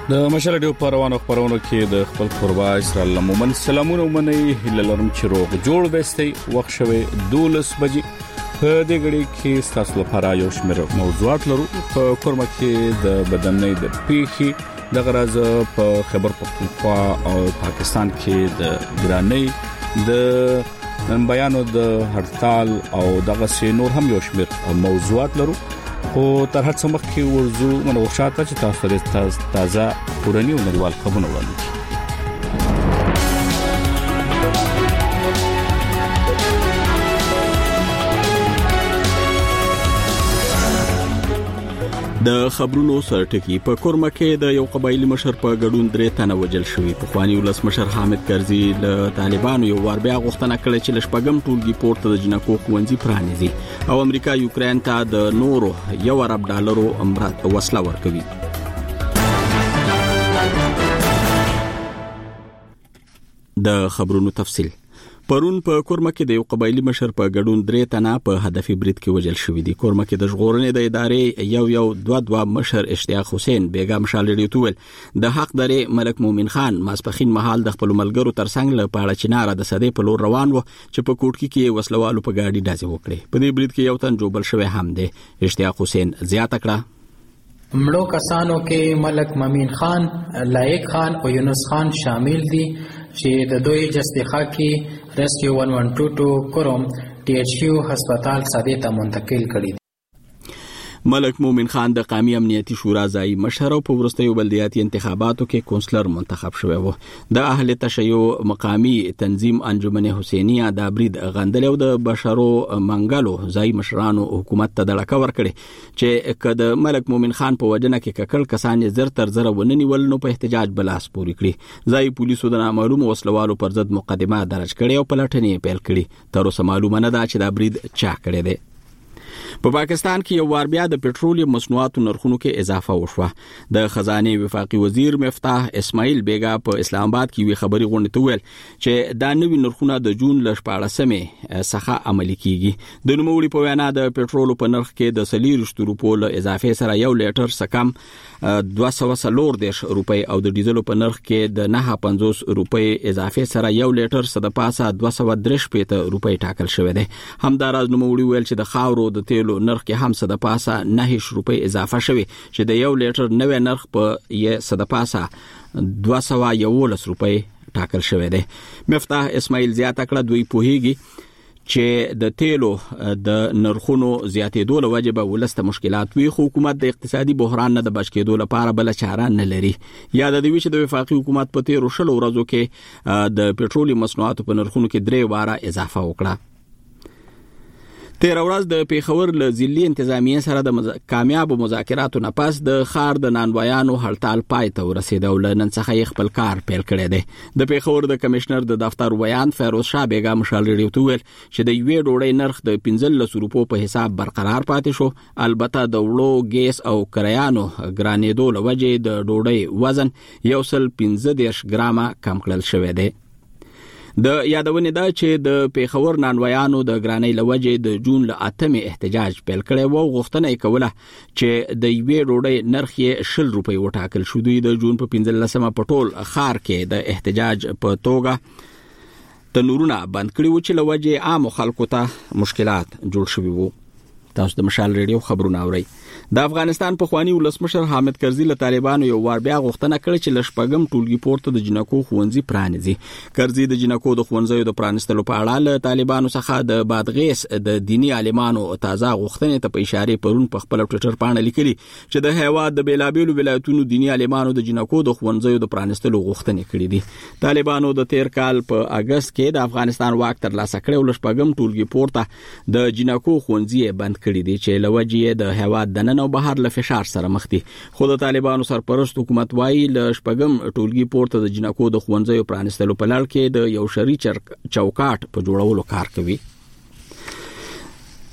د مشال ډیو پروانو خبرونو کې د خپل قربا اسرائیل مومن سلامونه ومني هللرم چې روغ جوړ بستي وخت شوي 12 بجې په دې غړي کې تاسو لپاره یو شمېر موضوعات لرو په کورما کې د بدنۍ د پیخي د غرض په خبر پختونخوا او پاکستان کې د ګرانۍ د بیانو د هړتال او دغه سينور هم یو شمېر موضوعات لرو خو تر هڅه مخکې ورزو منو شاته چې تاسو ته تازه پورنی او نړیوال خبرونه وړاندې د خبرونو سرټکی په کورما کې د یو قبایلی مشر په ګډون 3 تنه وجل شوی په خواني ولس مشر حامد کرزي له طالبانو یو ور بیا غوښتنه کړې چې لشپګم ټولګي پورته د جنکو خوندزي پرانیزي او امریکا یوکرين ته د نورو $1 امرات وسله ورکوي د خبرونو تفصیل پرون په کورما کې د یو قبایلی مشر په ګډون 3 تنه په هدفي برید کې وجل شوی دي کورما کې د ژغورنې د ادارې یو مشر اشتیاق حسین بیگم شالډي توول د حق درې ملک مومن خان ماسپخین محل د خپل ملګرو ترڅنګ له پاړه چناره د سدې په لور روان و چې په کوټکی کې وسلوالو په گاډي ډازې وکړي په دې برید کې یو تن جوړ شوی هم دی اشتیاق حسین زیاته کړه مړو کسانو کې ملک مومن خان لایق خان او یونس خان شامل دي چې د دوی جستخا کې ریسکیو 112 کوروم ټي ایچ کیو هسپتال ساده ته منتقل کړي ملک مومن خان د قومي امنیتي شورا ځای مشر او په ورستیو بلدیاتي انتخاباتو کې کونسلر منتخب شوی و د اهل تشیع مقامی تنظیم انجمن حسینیه د برید غندل او د بشرو منګلو ځای مشرانو حکومت ته دړه ورکړي چې کله ملک مومن خان په وجنه کې ککل کسان زر تر زر وننی ولنو په احتجاج بلاس پوری کړی ځای پولیسو د نامعلوم وسلوالو پر ضد مقدمه درج کړي او پلټنې پیل کړي تر اوسه معلومه نه ده چې دا برید چا کړی دی په پاکستان کې یو وار بیا د پېټرولیم مصنوعاتو نرخونو کې اضافه وشوه د خزانه وفاقي وزیر مفتاح اسماعیل بیگا په اسلام آباد کې وی خبري غونډه ته ویل چې دا نوی نرخونه د جون ل 14مې څخه عملي کیږي د نوموړي په وینا د پېټرول په نرخ کې د 100 روپو له اضافه سره یو لیټر سکم 240 روپۍ او د ډیزلو په نرخ کې د 950 روپۍ اضافه سره یو لیټر صد پاسه 230 روپۍ ټاکل شوی دی همداراز نوموړي ویل چې د خاورو د تیلو نرخ کې هم صد پاسه 9 روپۍ اضافه شوی چې د یو لیټر نوې نرخ په صد پاسه 211 روپۍ ټاکل شوی دی مفتاح اسماعیل زیاته کړه دوی پوهیږي چې د تیلو د نرخونو زیاتېدو له وجې به ولسته مشکلات وي خو حکومت د اقتصادي بحران نه د بچ کېدو لپاره بل چاره نه لري یاد دی چې د وفاقي حکومت په 13 ورځو کې د پېټرولي مصنوعاتو په نرخونو کې 3 واره اضافه وکړه 13 ورځ د پیښور له ځلي انتظامیه سره د کامیاب مذاکراتو نه پس د خار د نانوایانو هړتال پای ته ورسېد او نن څخه خپل کار پیل کړی دی د پیښور د کمشنر د دفتر ویان فیروز شاه بیگم شالډي توول چې د یوې ډوړې نرخ د 15 روپو په حساب برقرار پاتې شو البته د وړو ګیس او کریانو ګرانېدو لوجې د ډوړې وزن 115 ګرامه کم کړل شوی دی د یادونه ده چې د پیښور نانوایانو د ګرانۍ لوجې د جون ل 8مې احتجاج پیل کړی و غوښتنه یې کوله چې د یوې ډوډۍ نرخ یې 10 روپۍ وټاکل شو دوی د جون په 15مه په ټول خار کې د احتجاج په توګه تنورونه بند کړي و چې لوجې عام خلکو ته مشکلات جوړ شوي وو تاسو د مشال ریډیو خبرونه اورئ د افغانستان په خواني ولسمشر حامد کرزي له طالبانو یو وار بیا غوښتنه کړې چې لشپګم ټولګي پورته د جنکو خوندزي پرانیزي کرزي د جنکو د خوندزیو د پرانستلو په اړه له طالبانو څخه د بادغیس د دینی عالمانو تازه غوښتنې ته په اشاره پرون په خپل ټوئیټر باندې لیکلي چې د هیواد د بیلابیلو ولایتونو دینی عالمانو د جنکو د خوندزیو د پرانستلو غوښتنې کړې دي طالبانو د 13 کال په اگست کې د افغانستان واک تر لاسه کړو لشپګم ټولګي پورته د جنکو خوندزي بند کړې دي چې لوجې د هیواد د نن او بهر له فشار سره مخ دي خو د طالبانو سرپرست حکومت وايي ل شپږم ټولګي پورته د جنکو د خوندزیو پرانستلو په لړ کې د یو شری چوکاټ په جوړولو کار کوي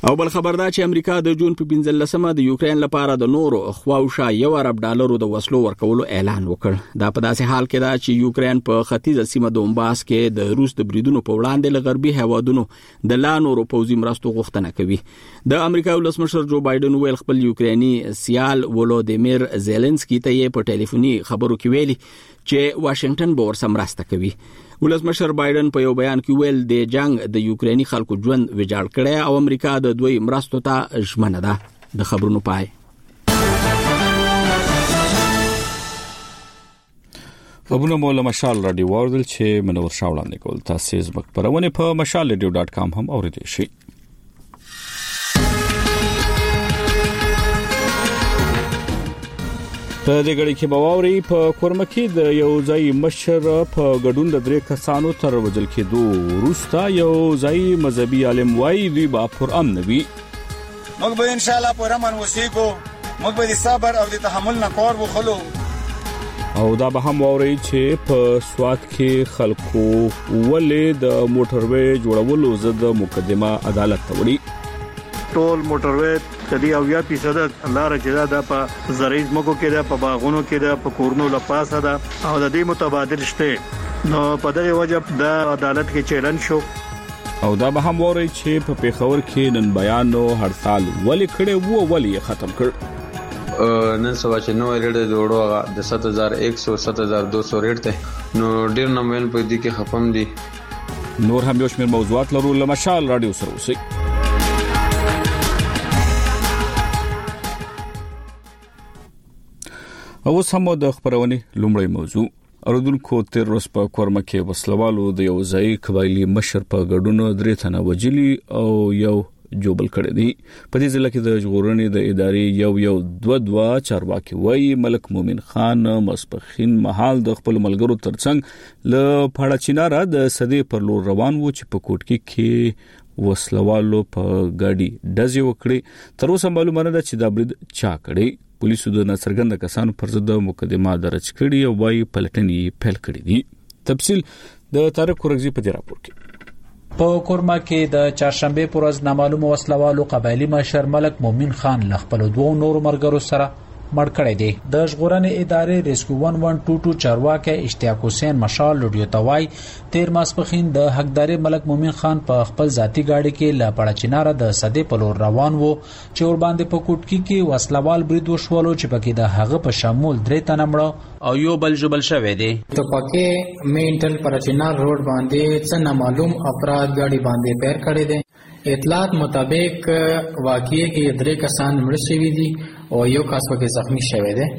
او بل خبردار چې امریکا د جون په 15مه د یوکرين لپاره د نورو خواوشا $1 ارب د وسلو ورکولو اعلان وکړ. دا په داسې حال کې دا چې یوکرين په ختیځه سیمه دونباس کې د روس د بریدونو په وړاندې له غربي هوادونو د لا نورو پوځي مرستو غوښتنه کوي. د امریکا ولسمشر جو بایدن ویل خپل یوکريني سیال ولودیمیر زيلنسکي ته په ټلیفوني خبرو کې ویلي چې واشنگټن به ورسره مرسته کوي. ولسمشر بایدن په یو بیان کې ویل د جنگ د یوکريني خلکو ژوند ویجاړ کړي او امریکا د دوی مرستو ته ژمنه ده. د خبرونو پای. خبرونه مولا مشال رادیو واردل چې منور شاولان کول تاسو زموږ پرونه په mashalradio.com هم اوریدئ شئ. په دې غړي کې باوري په کورمکي د یو ځای مشر په ګډون د 3 کسانو تر وژل کېدو وروسته یو ځای مذهبي عالم وایي دوی با پر امن وي. موږ به ان شاء الله پر امن وسیګو، موږ به صبر او د تحمل نه کار وخلو. او دا به هم ووري چې په سوات کې خلکو ولې د موټروي جوړولو ضد مقدمه عدالت ته وړي. ټول موټروي تدې 80% لار چې دا په زرعي ځمکو کې ده، په باغونو کې ده، په کورونو لپاسه ده او د دې متبادل شته. نو په دغه وجه د عدالت کې چیلنج شو. او دا به هم ووري چې په پیښور کې نن بیانو هړتال ولې کړي وو ولې ختم کړ. نن سبا چې نو ریټ جوړو د 7100 7200 ریټ ته نو ډیر نمویل په دې کې خپم دي. نور هم یو شمېر موضوعات لرو لمشال رادیو سره اوسئ. او سمو د خبرونه لومړی موضوع اردوونکو تیر روز په کورمکه وسلوالو د یو ځای قبایلی مشر په ګډونو 3 تنه وجلی او یو جوبل کړی دی. په دې ځل کې د ژغورنې د ادارې یو 2 چارواکي وای ملک مومن خان مسپخین محل د خپل ملګرو ترڅنګ ل پاړه چیناره د سدې پر لور روان وو چې په کوټکی کې وسلوالو په ګاډي دزي وکړي. تر اوسه معلومه نه ده چې دا برید چا کړی. پولیسو د ناڅرګند کسانو پر ضد مقدمه درج کړي او وايي پلټنې پیل کړې دي. تفصیل د طارق قرغزي په راپور کې. په کورما کې د چهارشنبه پر ورځ نامعلوم وسلوالو قبایلی مشر ملک مومن خان ل خپل 2 نور مرګرو سره مړ کړی دی. د ژغورنې ادارې ریسکیو 1122 چارواکي اشتیاق حسین مشال لوډیو توای تیر ماسپخین د حقدار ملک مومن خان په خپل ذاتی گاډي کې لا پړه چیناره د سدې په لور روان وو چې ور باندې په کوټکی کې وسلوال برید وشولو چې پکې د هغه په شمول 3 تنه مړه او یو بل جبل شوی دی. تو پکې مینټل پرچینار روډ باندې څه نامعلوم افراد گاډي باندې پیر کړی دي. اطلاعات مطابق واقعي کې 3 کسان مړ شوي دي او یو کس پکې زخمی شوی دی.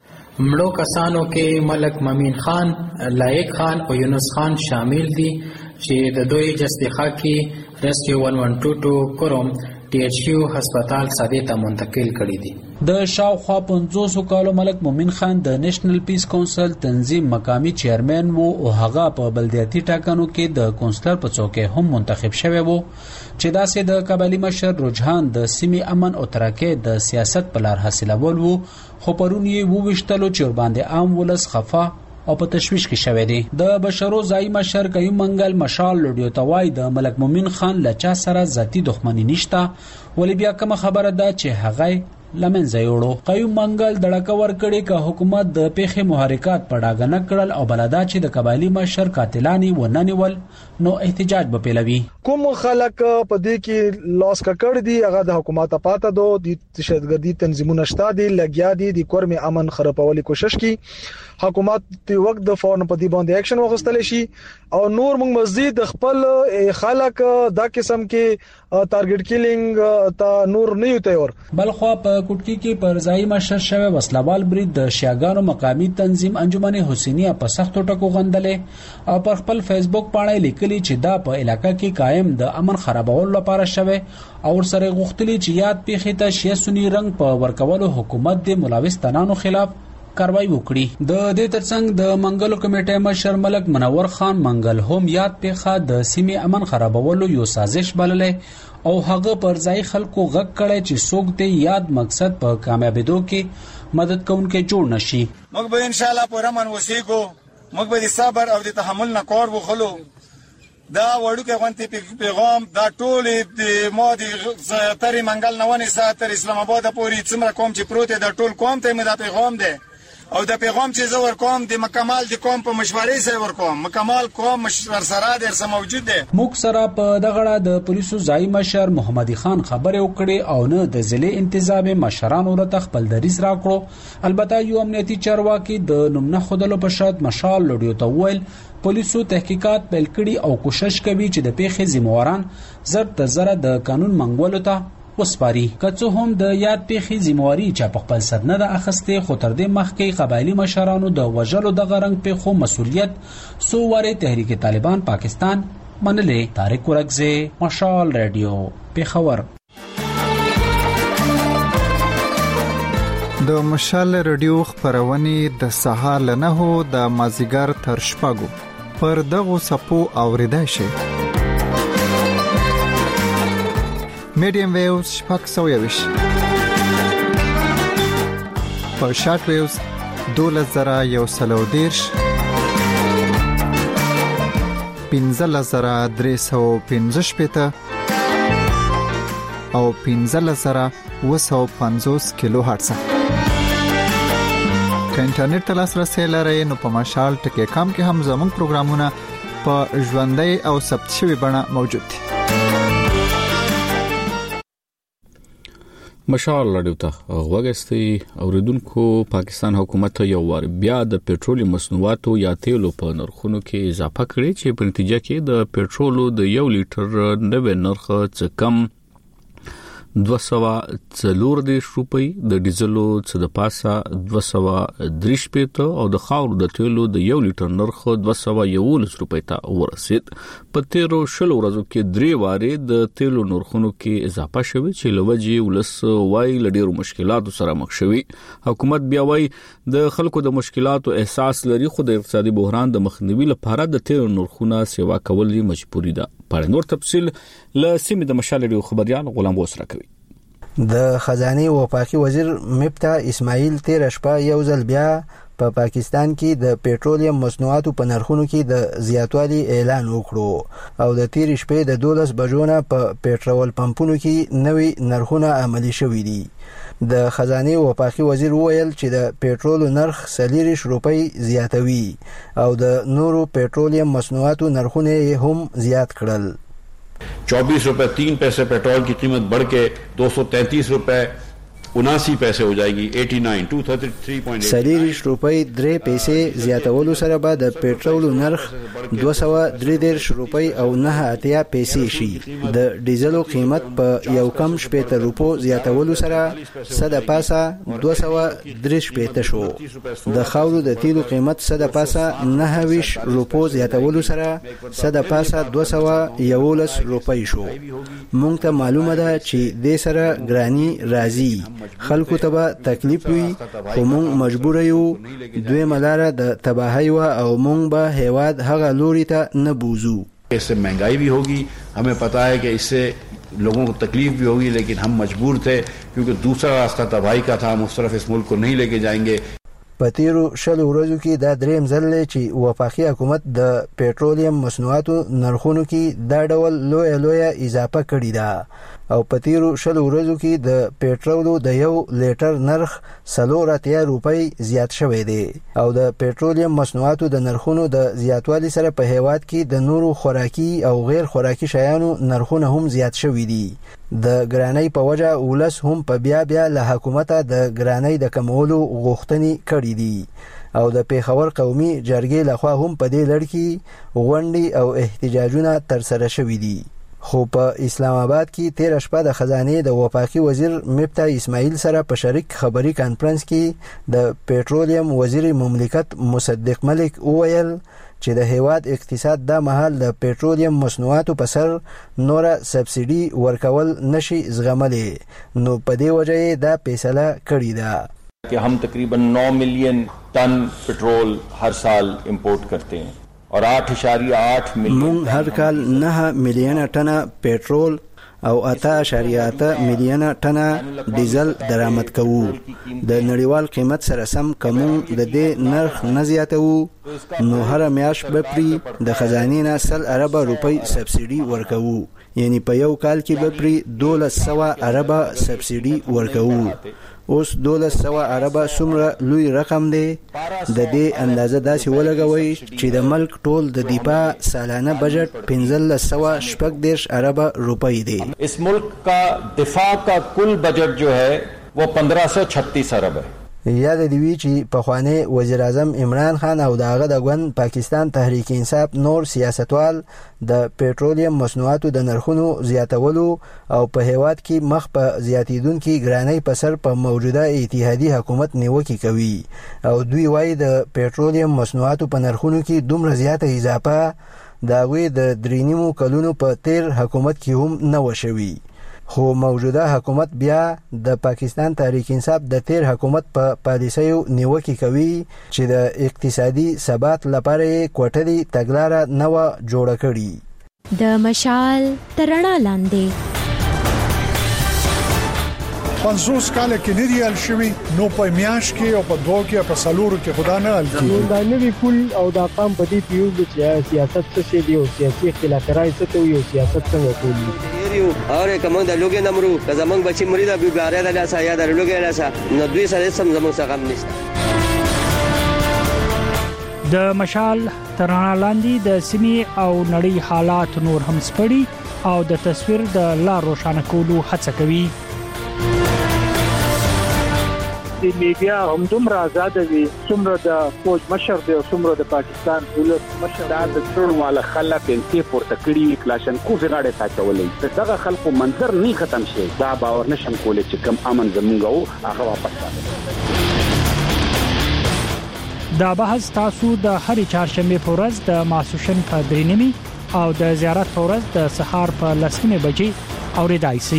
مړو کسانو کې ملک مومن خان، لایق خان او یونس خان شامل دي چې د دوی جستخا کې ریسکیو 1122 کوروم THU هسپتال ساده ته منتقل کړي دي. د شاوخوا 500 کالو ملک مومن خان د نېشنل پیس کونسل تنظیم مقامی چیرمن وو او هغه په بلدیاتي ټاکنو کې د کونسلر په څوکۍ هم منتخب شوی وو چې داسې د قبایلی مشر رجحان د سیمې امن او ترقی د سیاست په لار حاصلول وو. خو پرون یې وویشتلو چې باندې عام ولس خفا او په تشویش کې شوی دی. د بشرو ځای مشر قیوم منګل مشال لوډیو توای د ملک مومن خان لچا سره ذاتی دښمنی نشته ولې بیا کوم خبره ده چې هغه لمنځه یوړو. قیوم منګل دړکه ور کړي ک حکومت د پیخي محرکات پړاګه نه کړل او بلدا چې د قبایلی مشر قاتلانی وننول نو احتجاج به پیلوي. کوم خلک په دې کې لاس کړ دي هغه د حکومت پاته دو د تشددي تنظیمونو شته دي لګیا دي د کورم امن خرابولو کوشش کی. حکومت د وخت د فورن په دی باندې اکشن واخستل شي او نور موږ مزید خپل خلک دا قسم کې ټارګټ کیلینګ تا نور نه یو تیور. بلخوا په کوټکی کې پر ځای مشر شوی وسلوال برید د شیاګانو مقامی تنظیم انجمن حسینیه په سختو ټکو غندلې او پر خپل فیسبوک باندې لیکلي چې دا په علاقې کې قائم د امن خرابولو لپاره شوی او سره غوښتلي چې یاد پیښې ته شیا سنی رنگ په ورکولو حکومت د ملوث تنانو خلاف کاروایی وکړي. د دې ترڅنګ د منګلو کمیټې مشر ملک منور خان منګل هم یاد پیښه د سیمې امن خرابولو یو سازش بللې او هغه پر ځای خلکو غږ کړي چې څوک دې یاد مقصد په کامیابیدو کې مدد کوونکې جوړ نشي. موږ به ان شاء الله پر امن وسیګو، موږ به صبر او د تحمل نه کار وخلو. دا وړوکی غونتی پیغام دا ټول د ما د ترې منګل نه ونیسه تر اسلام آباد پورې څومره قوم چې پروت دی دا ټول قوم ته مې دا پیغام دی او دا پیغام چې زه ورکوم د مکمل د قوم په مشورې سره ورکوم مکمل قوم مشور سره درسه موجود دی. موږ سره په دغه اړه د پولیسو ځای مشر محمد خان خبرې وکړې او نه د ضلع انتظامی مشرانو ورته خپل دریځ راکړو. البته یو امنیتي چارواکي د نوم نه خودلو په شرط مشال لوډیو ته وویل پولیسو تحقیقات پیل کړي او کوشش کوي چې د پیښې ذمہواران زر تر زره د قانون منګولو ته وسپاري. که هم د یاد پیښې ذمہواری چا په خپل سر نه ده اخیسته خو تر دې مخکې قبایلی مشرانو د وژلو د غرنګ پیښو مسولیت سو واره تحریک طالبان پاکستان منلې. طارق ورکزه، مشال رادیو، پیښور. د مشال رادیو خبرونه د سهار له 9 د مازیګر تر شپږو پر دغه سپو اوریدای شي. میډیم ویوز شپږ سویوش په شارټ ویوز 12130 15315 او 15750 کیلو هرتز. که انټرنیټ ته لاسرسي لرئ نو په مشال ټکی کام کې هم زموږ پروګرامونه په ژوندۍ او ثبت شوی بڼه موجود دي. مشال رادیو ته غوږستي اوریدونکو. پاکستان حکومت یو وار بیا د پېټرول مصنوعاتو یا تیلو په نرخونو کې اضافه کړې چې په نتیجه کې د پېټرولو د 1 لیټر نوې نرخ څخه کم 240 روپۍ، د ډیزلو څخه د پاسه 230 او د خاورو د تیلو د 1 لیټر نرخ 211 روپۍ ته ورسید. په تیرو شل ورځو کې 3 واره د تیلو نرخونو کې اضافه شوه چې لوجي ولس وای لډیرو مشکلاتو سره مخ شوی. حکومت بیا وای د خلکو د مشکلاتو احساس لري خو د اقتصادي بحران د مخنیوي لپاره د تیلو نرخونه سیوا کول مجبوري ده. په نور تفصیل له سیمې د مشال رادیو خبريال غلام وسره کوي. د خزانه وفاقي وزیر مفتاح اسماعیل تیر شپه یو ځل بیا په پاکستان کې د پېټرولیم مصنوعاتو په نرخونو کې د زیاتوالي اعلان وکړو او د تیر شپې د 12 بجو نه په پېټرول پمپونو کې نوې نرخونه عملي شوې دي. د خزانه وفاقي وزیر وویل چې د پېټرول نرخ 40 روپۍ زیاتوي او د نورو پېټرولیم مصنوعاتو نرخونه هم زیات کړل. 24 रुपए 3 पैसे पेट्रोल की कीमत बढ़ के 233 रुपए 79 पैसे हो जाएगी. 89 233.8 40 روپۍ 3 پیسې زیاتولو سره به د پېټرول نرخ 233 روپۍ او 9 پیسې شي. د ډیزلو قیمت په یو کم 70 روپو زیاتولو سره صد پاسه 230 شو. د خاورو د تیلو قیمت صد پاسه 29 روپو زیاتولو سره صد پاسه 211 روپۍ شو. مونږ ته معلومه ده چې د سره ګرانی راځي خلکو ته به تکلیف وي خو مونږ مجبور یو دوی ملاره د تباہی او مونږ به هیواد هغه لوري ته نه بوزو. इससे महंगाई भी होगी, हमें पता है कि इससे लोगों को तकलीफ भी होगी, लेकिन हम मजबूर थे क्योंकि दूसरा रास्ता तबाही का था. हम उस तरफ इस मुल्क को नहीं लेके जाएंगे. په تیرو شل ورځو کې دا دریم ځل چې وفاقي حکومت د پېټرولیم مصنوعاتو نرخونو کې دا ډول لوی اضافه کړې ده او په تیرو شل ورځو کې د پېټرولو د 1 لیټر نرخ 4 روپۍ زیات شوی دی او د پېټرولیم مصنوعاتو د نرخونو د زیاتوالي سره په هیواد کې د نورو خوراکي او غیر خوراکي شیانو نرخونه هم زیات شوي دي. د ګرانۍ په وجه ولس هم په بیا له حکومته د ګرانۍ د کمولو غوښتنې کړې دي او د پیښور قومي جرګې لخوا هم په دې لړ کې غونډې او احتجاجونه ترسره شوي دي. خو په اسلام آباد کې تیر شپه د خزانه د وفاقي وزیر مفتاح اسماعیل سره په شریک خبري کانفرنس کې د پېټرولیم وزیر مملکت مصدق ملک وویل چې د هیواد اقتصاد د محل د پېټرولیم مصنوعاتو په سر نور سبسيډي ورکول نشي زغملې نو په دې وجه دا فیصله کړې ده कि हम तकरीबन 9 मिलियन टन पेट्रोल हर साल इंपोर्ट करते हैं और 8.8 मिलियन مونږ هر کال 9 میلیونه ټنه پېټرول او 8.8 میلیون ټنه ډیزل درآمد کوو. د نړیوال قیمت سره سم کوم د دې نرخ نه زیاتو نو هر میاشت به پری د خزانې نه 100 ارب روپۍ سبسیډي ورکوو، یعنی په یو کال کې به پری 1200 ارب سبسیډي ورکوو. اوس 1200 ارب څومره لوی رقم دی؟ د دې اندازه داسې ولګوي چې د ملک ټول د دفاع سالانه بجټ 1540 ارب روپۍ دی. اس ملک کا دفاع کا کل بجٹ جو ہے وہ 1536 ارب ہے. یاد دی وی چې پخوانی وزیر اعظم عمران خان او داغه د ګوند پاکستان تحریک انصاف نور سیاستوال د پېټرولیم مصنوعاتو د نرخونو زیاتولو او په هیواد کې مخ په زیاتیدونکو ګرانۍ په سر په موجوده اتحادیه حکومت نیوکه کوي او دوی وايي د پېټرولیم مصنوعاتو په نرخونو کې دومره زیاته اضافه داوی د 3 کلونو په تیر حکومت کې هم نه وشوي. خو موجوده حکومت بیا د پاکستان تحریک انصاف د تیر حکومت په پالیسیو نیوکه کوي چې د اقتصادي ثبات لپاره کوټلي تګلارې نو جوړ کړي. د مشال ترڼا لاندې 50 کال کې ندی ال شوی نو په میاش کې او په دوه کې په سالورو کې خدا نه ال کی دا نوی کول او دا قام په دې پیو چې سیاست څه دی او سیاسي اختلافات څه ته یو سیاست څنګه کوي اور کوم د لوګي نمرو زمنګ بچی مریدا بیګاره د لاسه یا د لوګي لاسه نو دوی سره سم زموږ څخه نشته. د مشال ترڼا لاندې د سیمې او نړۍ حالات نور هم سپړي او د تصویر د لار روښانه کولو هڅه کوي. د میډیا هم دومره آزاد وي څومره د فوج مشر دی او څومره د پاکستان ولر مشر دا د ټول والا خلک انتي پورته کړی کلاشن کو زغاړه ساتولې دغه خلکو منظر نه ختم شي دا باور نشم کولای چې کم امن زمونږ هغه واپس راځي. دا بحث تاسو د هرې چهارشنبه په ورځ د ماسوشن په 3 او د زیارت په ورځ د سهار په 10 بجې اوریدای شئ.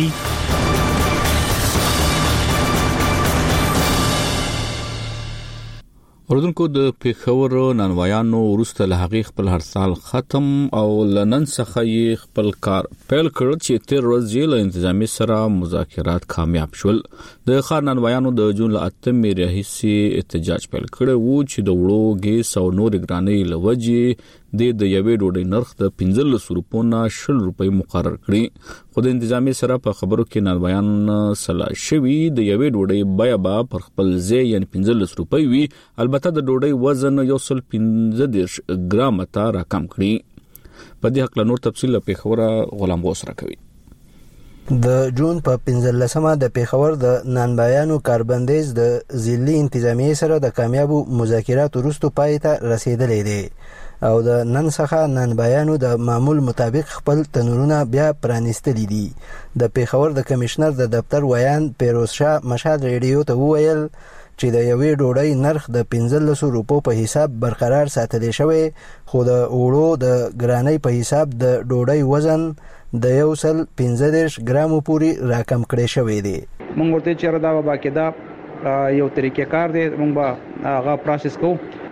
اردوونکو د پیښور نانوایانو وروسته له هغې خپل هرسال ختم او لنن څخه یې خپل کار پیل کړ چې تیر ورځ یې له انتظامی سره مذاکرات کامیاب شول. د خار نانوایانو د جون له 8 راهیسې احتجاج پیل کړ وو چې د وړو ګیس او نور ګرانۍ لوجې د یوې ډوډۍ نرخ د 15 روپو نه 20 روپۍ مقرر کړی. خو د انتظامی سره په خبرو کې نانوایان سلا شوی د یوې ډوډۍ بیه به پر خپل ځای یعنی 15 روپۍ وي، البته د ډوډۍ وزن 115 ګرام ته راکم کړی. په دې حق له نور تفصیل په پیښور غلام غوس راکوي. د جون په 15مه د پیښور د نانبایانو کاربندیز د ضلعي انتظامی سره د کامیابو مذاکراتو وروسته پای ته رسیدلې دي او د نن څخه نانبایانو د معمول مطابق خپل تنورونه بیا پرانیستلي دي. د پیښور د کمشنر د دفتر ویان پیروز شاه مشهد ریډیو ته وویل چې د یوې ډوډۍ نرخ د 15 روپو په حساب برقرار ساتل شوی، خو د وړو د ګرانۍ په حساب د ډوډۍ وزن د 115 ګرامو پورې راکم کړی شوی دی. موږ ورته چیرې دا باقاعده یو طریقې کار دی موږ هغه پروسس کوو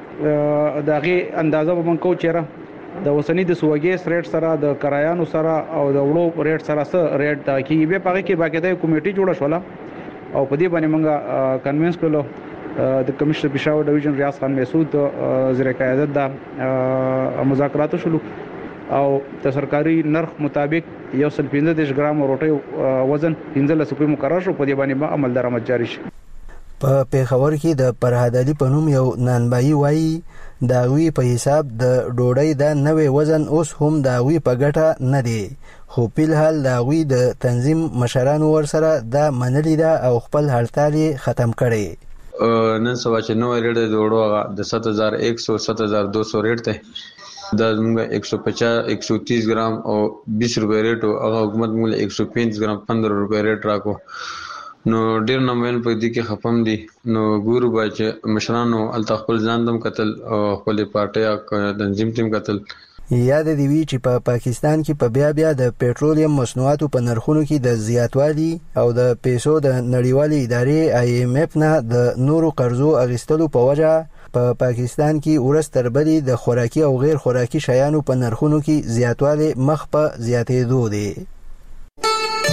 دغه اندازه به موږ کوو چیرې د وسنی د سوګیس ریټ سره د کرایانو سره او د وړو ریټ سره سره ریټ دا کی به پاره کې باقاعده کمیټي جوړه شوله او په دې باندې موږ کنوینس کړو د کمشنر پېښور ډیویژن ریاض خان مسعود وزیر قیادت دا مذاکرات شلو او د سرکاري نرخ مطابق 115 ګرام روټي وزن 15 روپۍ مقرر شو. په دې باندې عمل درآمد جاری شي. په پیښور کې د پرهادلی په نوم یو نانبایي وایي داوی په حساب د ډوډۍ د نوې وزن اوس هم داوی په ګټه نه دی، خو په الحال داوی د تنظیم مشرانو ورسره دا منلي ده او خپل هړتال ختم کړي. نن سبا چې نو ریټ د وړو د 7100 7200 ریټ ته دا موږ 150 130 ګرام او 20 روپے ریټ او هغه حکومت موږ 135 ګرام 15 روپے ریټ راکو. نو ډیر نمبر په دې کې خپم دي نو ګورو باچ مشرانو ال خپل ځان دم قتل او خپل پارټي تنظیم تیم قتل. یاد دی وی چې په پاکستان کې په بیا د پېټرولیم مصنوعاتو په نرخونو کې د زیاتوالي او د پیسو د نړیوالې ادارې IMF نه د نورو قرضو اغستلو په وجه په پاکستان کې ورځ تر بلې د خوراکي او غیر خوراکي شیانو په نرخونو کې زیاتوالی مخ په زیاتېدو دی.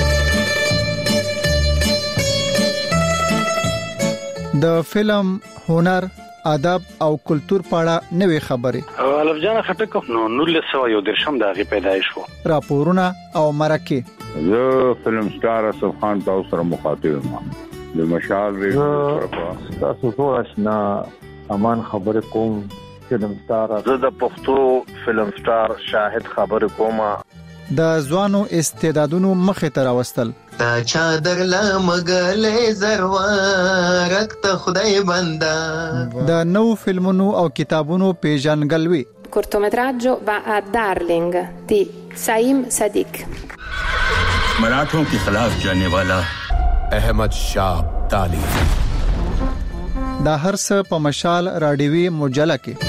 د فلم، هنر، ادب او کلچر په اړه نوې خبرې. الف جان خټک نو 1913 د هغه پیدایش وو. راپورونه او مرکه. زه فلم سٹار اسف خان تاسو سره مخاطب یم. د مشال ریډیو تاسو ټول آشنا امان خبره کوم. فلم سٹار زه د پښتو فلم سٹار شاهد خبره کوم. د ځوانو استعدادونو مخه تر واستل. تا چادر لا مګلې زروارک ته خدای بندا. د نو فلمونو او کتابونو پیژنګلوي. cortometraggio va a Darling di Saim Sadiq. मराठों के खिलाफ जाने वाला अहमद शाह अब्दाली. دا هر څه په مشال رادیوي مجله کې.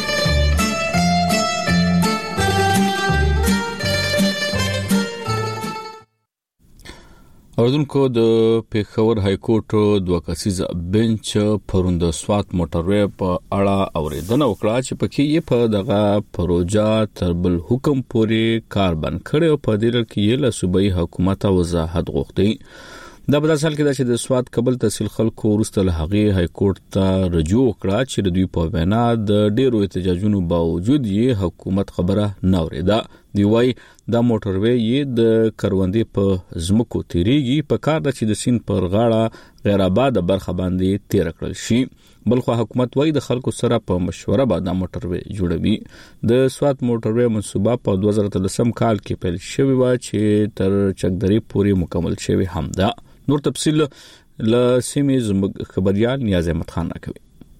اوردونکو د پیښور های کورټ دوه کسیزه بنچ پرون د سوات موټروي په اړه اوریدنه وکړه چې پکې یې په دغه پروژه تر بل حکم پورې کار بند کړی او په دې کې یې له صوبایي حکومت وضاحت غوښتي. دا په داسې حال کې چې د سوات قبل تحصیل خلکو ورسته له هغې های کورټ ته رجوع وکړه چې د دوی په وینا د ډیرو احتجاجونو باوجود یې حکومت خبره نه اورېده. دی وايي دا موټروي یې د کروندې په زمکو تیریږي په کار د چې د سین پر غاړه غیر آباد برخه باندې تیر کړل شي. بلخو حکومت وايي د خلکو سره په مشوره باندې دا موټروي جوړوي. د سوات موټروي منصوبه په 2013 کال کې پیل شوی و چې تر چکدري پورې مکمل شوی هم ده. نور تفصیل ل سیمې خبريال نیاز احمد خان راکوي.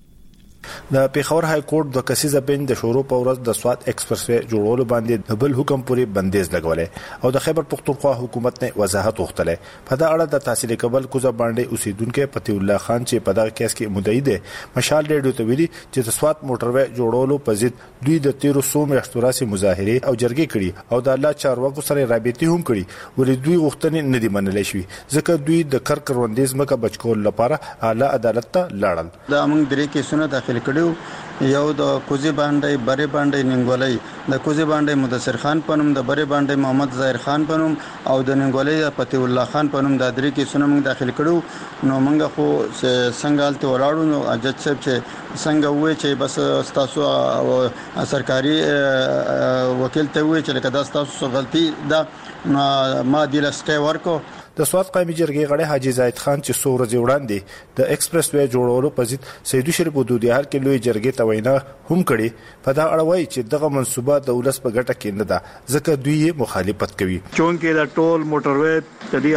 د پیښور های کورټ د کسیزه بنچ د شروع په ورځ د سوات ایکسپرس وے جوړولو باندې د بل حکم پورې بندیز لګولې او د خیبر پختونخوا حکومت نه وضاحت وغوښتله. په دا اړه د تحصیل قبل کوزه باندې اوسیدونکو پتی الله خان چې په دغه کیس کې مدعی دی مشال ریډیو ته ویلي چې د سوات موټروي جوړولو په ضد دوی د 1300 میاشتوراسي مظاهره او جرګې کړي او د الله چارواکو سره رابطې هم کړي ولې دوی غوښتنې نه دی منلې شوې ځکه دوی د کروندې مکه بچکول لپاره اعلی عدالت ته لاړل. دا موږ درې کیسونه داخل کړو یو د کوزي باندې بری باندې ننګولای د کوزي باندې مدثر خان پنوم د بری باندې محمد ظاهر خان پنوم او د ننګولای پتی الله خان پنوم د درې کیسونه موږ داخل کړو. نو موږ خو څنګه حالت ولاړو نو اجت صاحب چې څنګه وې چې بس تاسو سرکاري وکیل ته وې چې کدا تاسو غلطي دا ما دی لسټه ورکو. د سوات قومي جرګې غړي حاجی زاید خان چې څو ورځې وړاندې د ایکسپرس وے جوړولو په ضد سیدو شریف ودودیار کې لوی جرګې ته وینا هم کړي. په دا اړه وایي چې دغه منصوبه د ولس په ګټه کې نه ده ځکه دوی یې مخالفت کوي. چونکې دا ټول موټروي تدې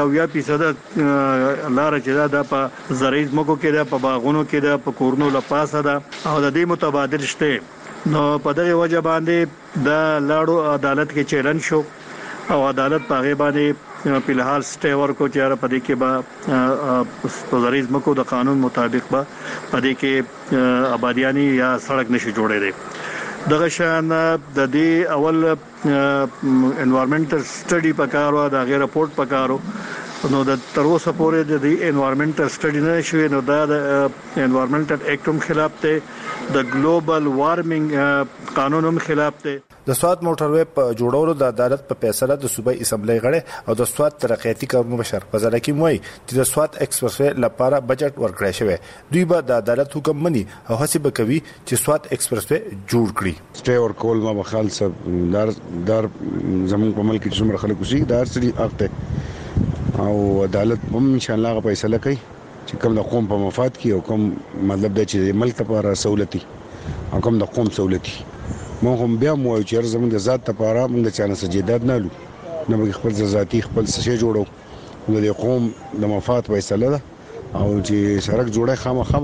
80% لار چې دا په زرعي مکو کې دا په باغونو کې دا په کورونو لپاسه دا او د دې متبادل شته. نو په دغه وجه باندې د لاړو عدالت کې چیلنج شو او عدالت په غیبه باندې په الحال سټه ورکو چې په دې کې به پوزریز مکو د قانون مطابق به په دې کې آبادیانی یا سړک نشي جوړېږي. دغه شان د دې اول انوایرنمنټل سټډي پکارو د غیر رپورت پکارو نو د تر اوسه پورې د دې انوایرنمنټل سټډي نه شوی نو دا د انوایرنمنټل اکټ هم خلاف ته د ګلوبل وارمنګ قانون هم خلاف ته. د سوات موټروي په جوړولو د عدالت په فیصله د صوبایي اسمبلی غړي او د سوات ترقیاتي کارونو مشر فضل حکیم وایي چې د سوات ایکسپرس وے لپاره بجټ ورکړی شوی. دوی به د عدالت حکم مني او هڅه به کوي چې سوات ایکسپرس وے جوړ کړي. سټه ورکول ما بخال صاحب دار زمون په ملک کې څومره خلک وسی دار سری اخته او عدالت هم ان شاء الله فیصله کوي چې کوم د قوم په مفاد کې او کوم مطلب د چې ملک لپاره سہولتي او کوم د قوم سہولتي. مونږ هم بیا مو چې زموږ د ذات لپاره موږ د چانه سجدات نه لو نه به خپل ذاتي خپل څه جوړو د قوم د مفاد فیصله ده او چې سړک جوړه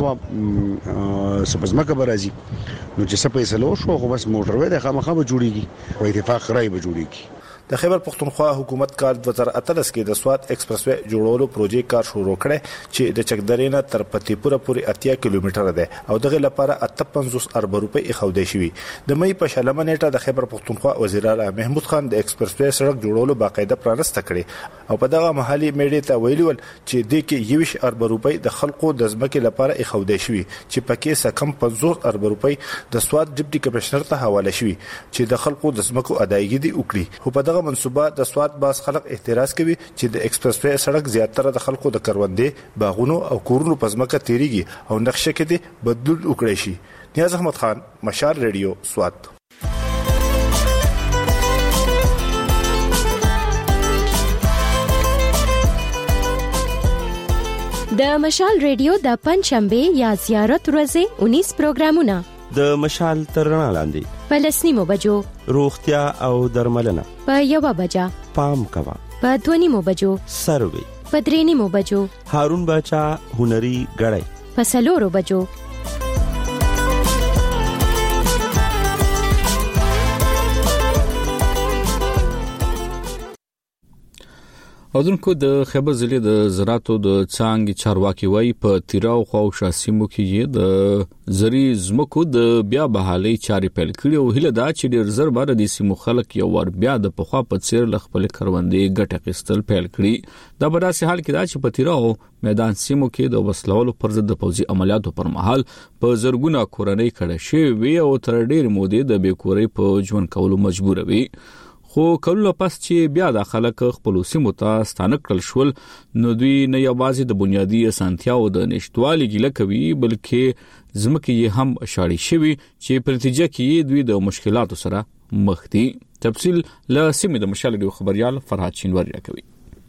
خامخا سپزمکه برازي نو چې څه فیصله وشو خو بس موټروي د خامخا به جوړيږي او اتفاق رائے به جوړيږي. د خیبر پختونخوا حکومت کال 2018 کې د سوات ایکسپرس وے جوړولو پروژې کار شروع کړي چې د چکدرې نه تر پتی پورې 80 کیلومتر ده او دغه لپاره 58 ارب روپۍ اخودې شوی. د مې په شلمه نیټه د خیبر پختونخوا وزیر اعلی محمود خان د ایکسپرس وے سړک جوړولو باقاعده پرانسته کړي او په دغه محلي میډیا ته ویلي ول چې د کې 20 ارب روپۍ د خلکو د ځمکې لپاره اخودې شوی چې پکې سکم 50 ارب روپۍ د سوات ډیپټي کمشنر ته حواله شوی چې د خلکو د ځمکو ادایګي دي وکړي. خو په دغه منصوبه د سواد باز خلک اعتراض کوي چې د ایکسپریس وې سړک زیاتره د خلکو د کروندې باغونو او کورونو په ځمکه تیریږي او نقشه کې د بدلون وکړي شي. نیاز احمد خان، مشال ریډیو، سوات. د مشال ریډیو د پنځشنبه یا زیارت ورځې 19 پروګرامونه د مشال ترنا لاندې په 10 بجو روغتیا او درملنه، په 1 بجا پام کوا، په 2 بجو سروي، په 3 بجو هارون بچا هنري غړې، په 4 بجو اودونکو د خیبر ضلع د زراعتو د څانګې چارواکي وای په تیراو خو شاسمو کې د زری زمکو د بیا بحالي چارې پیل کړي او هله دا چې ډیر زر بار د سیمو خلک یو ور بیا د پخوا په څیر لخپل کروندې ګټه قستل پیل کړي. دا په داسې حال کې دا چې په تیراو میدان سیمو کې د وسلوالو پر ضد د فوزي عملیاتو پر مهال په زرګونه کورنۍ کړه شي وی او تر ډیر مودې د بیکوري په ژوند کولو مجبور وي. خو کله پس چې بیا د خلک خپل سیمو ته ستانه کړل شول نو دوی نه یوازې د بنیادی اسانتیاو د نشټوالي ګیله کوي بلکې زمکه یې هم شاړي شوی چې په نتیجه کې دوی د مشکلاتو سره مخ دي. تفصیل له سیمې د مشال ډیو خبريال فرهاد شینواری راکوي.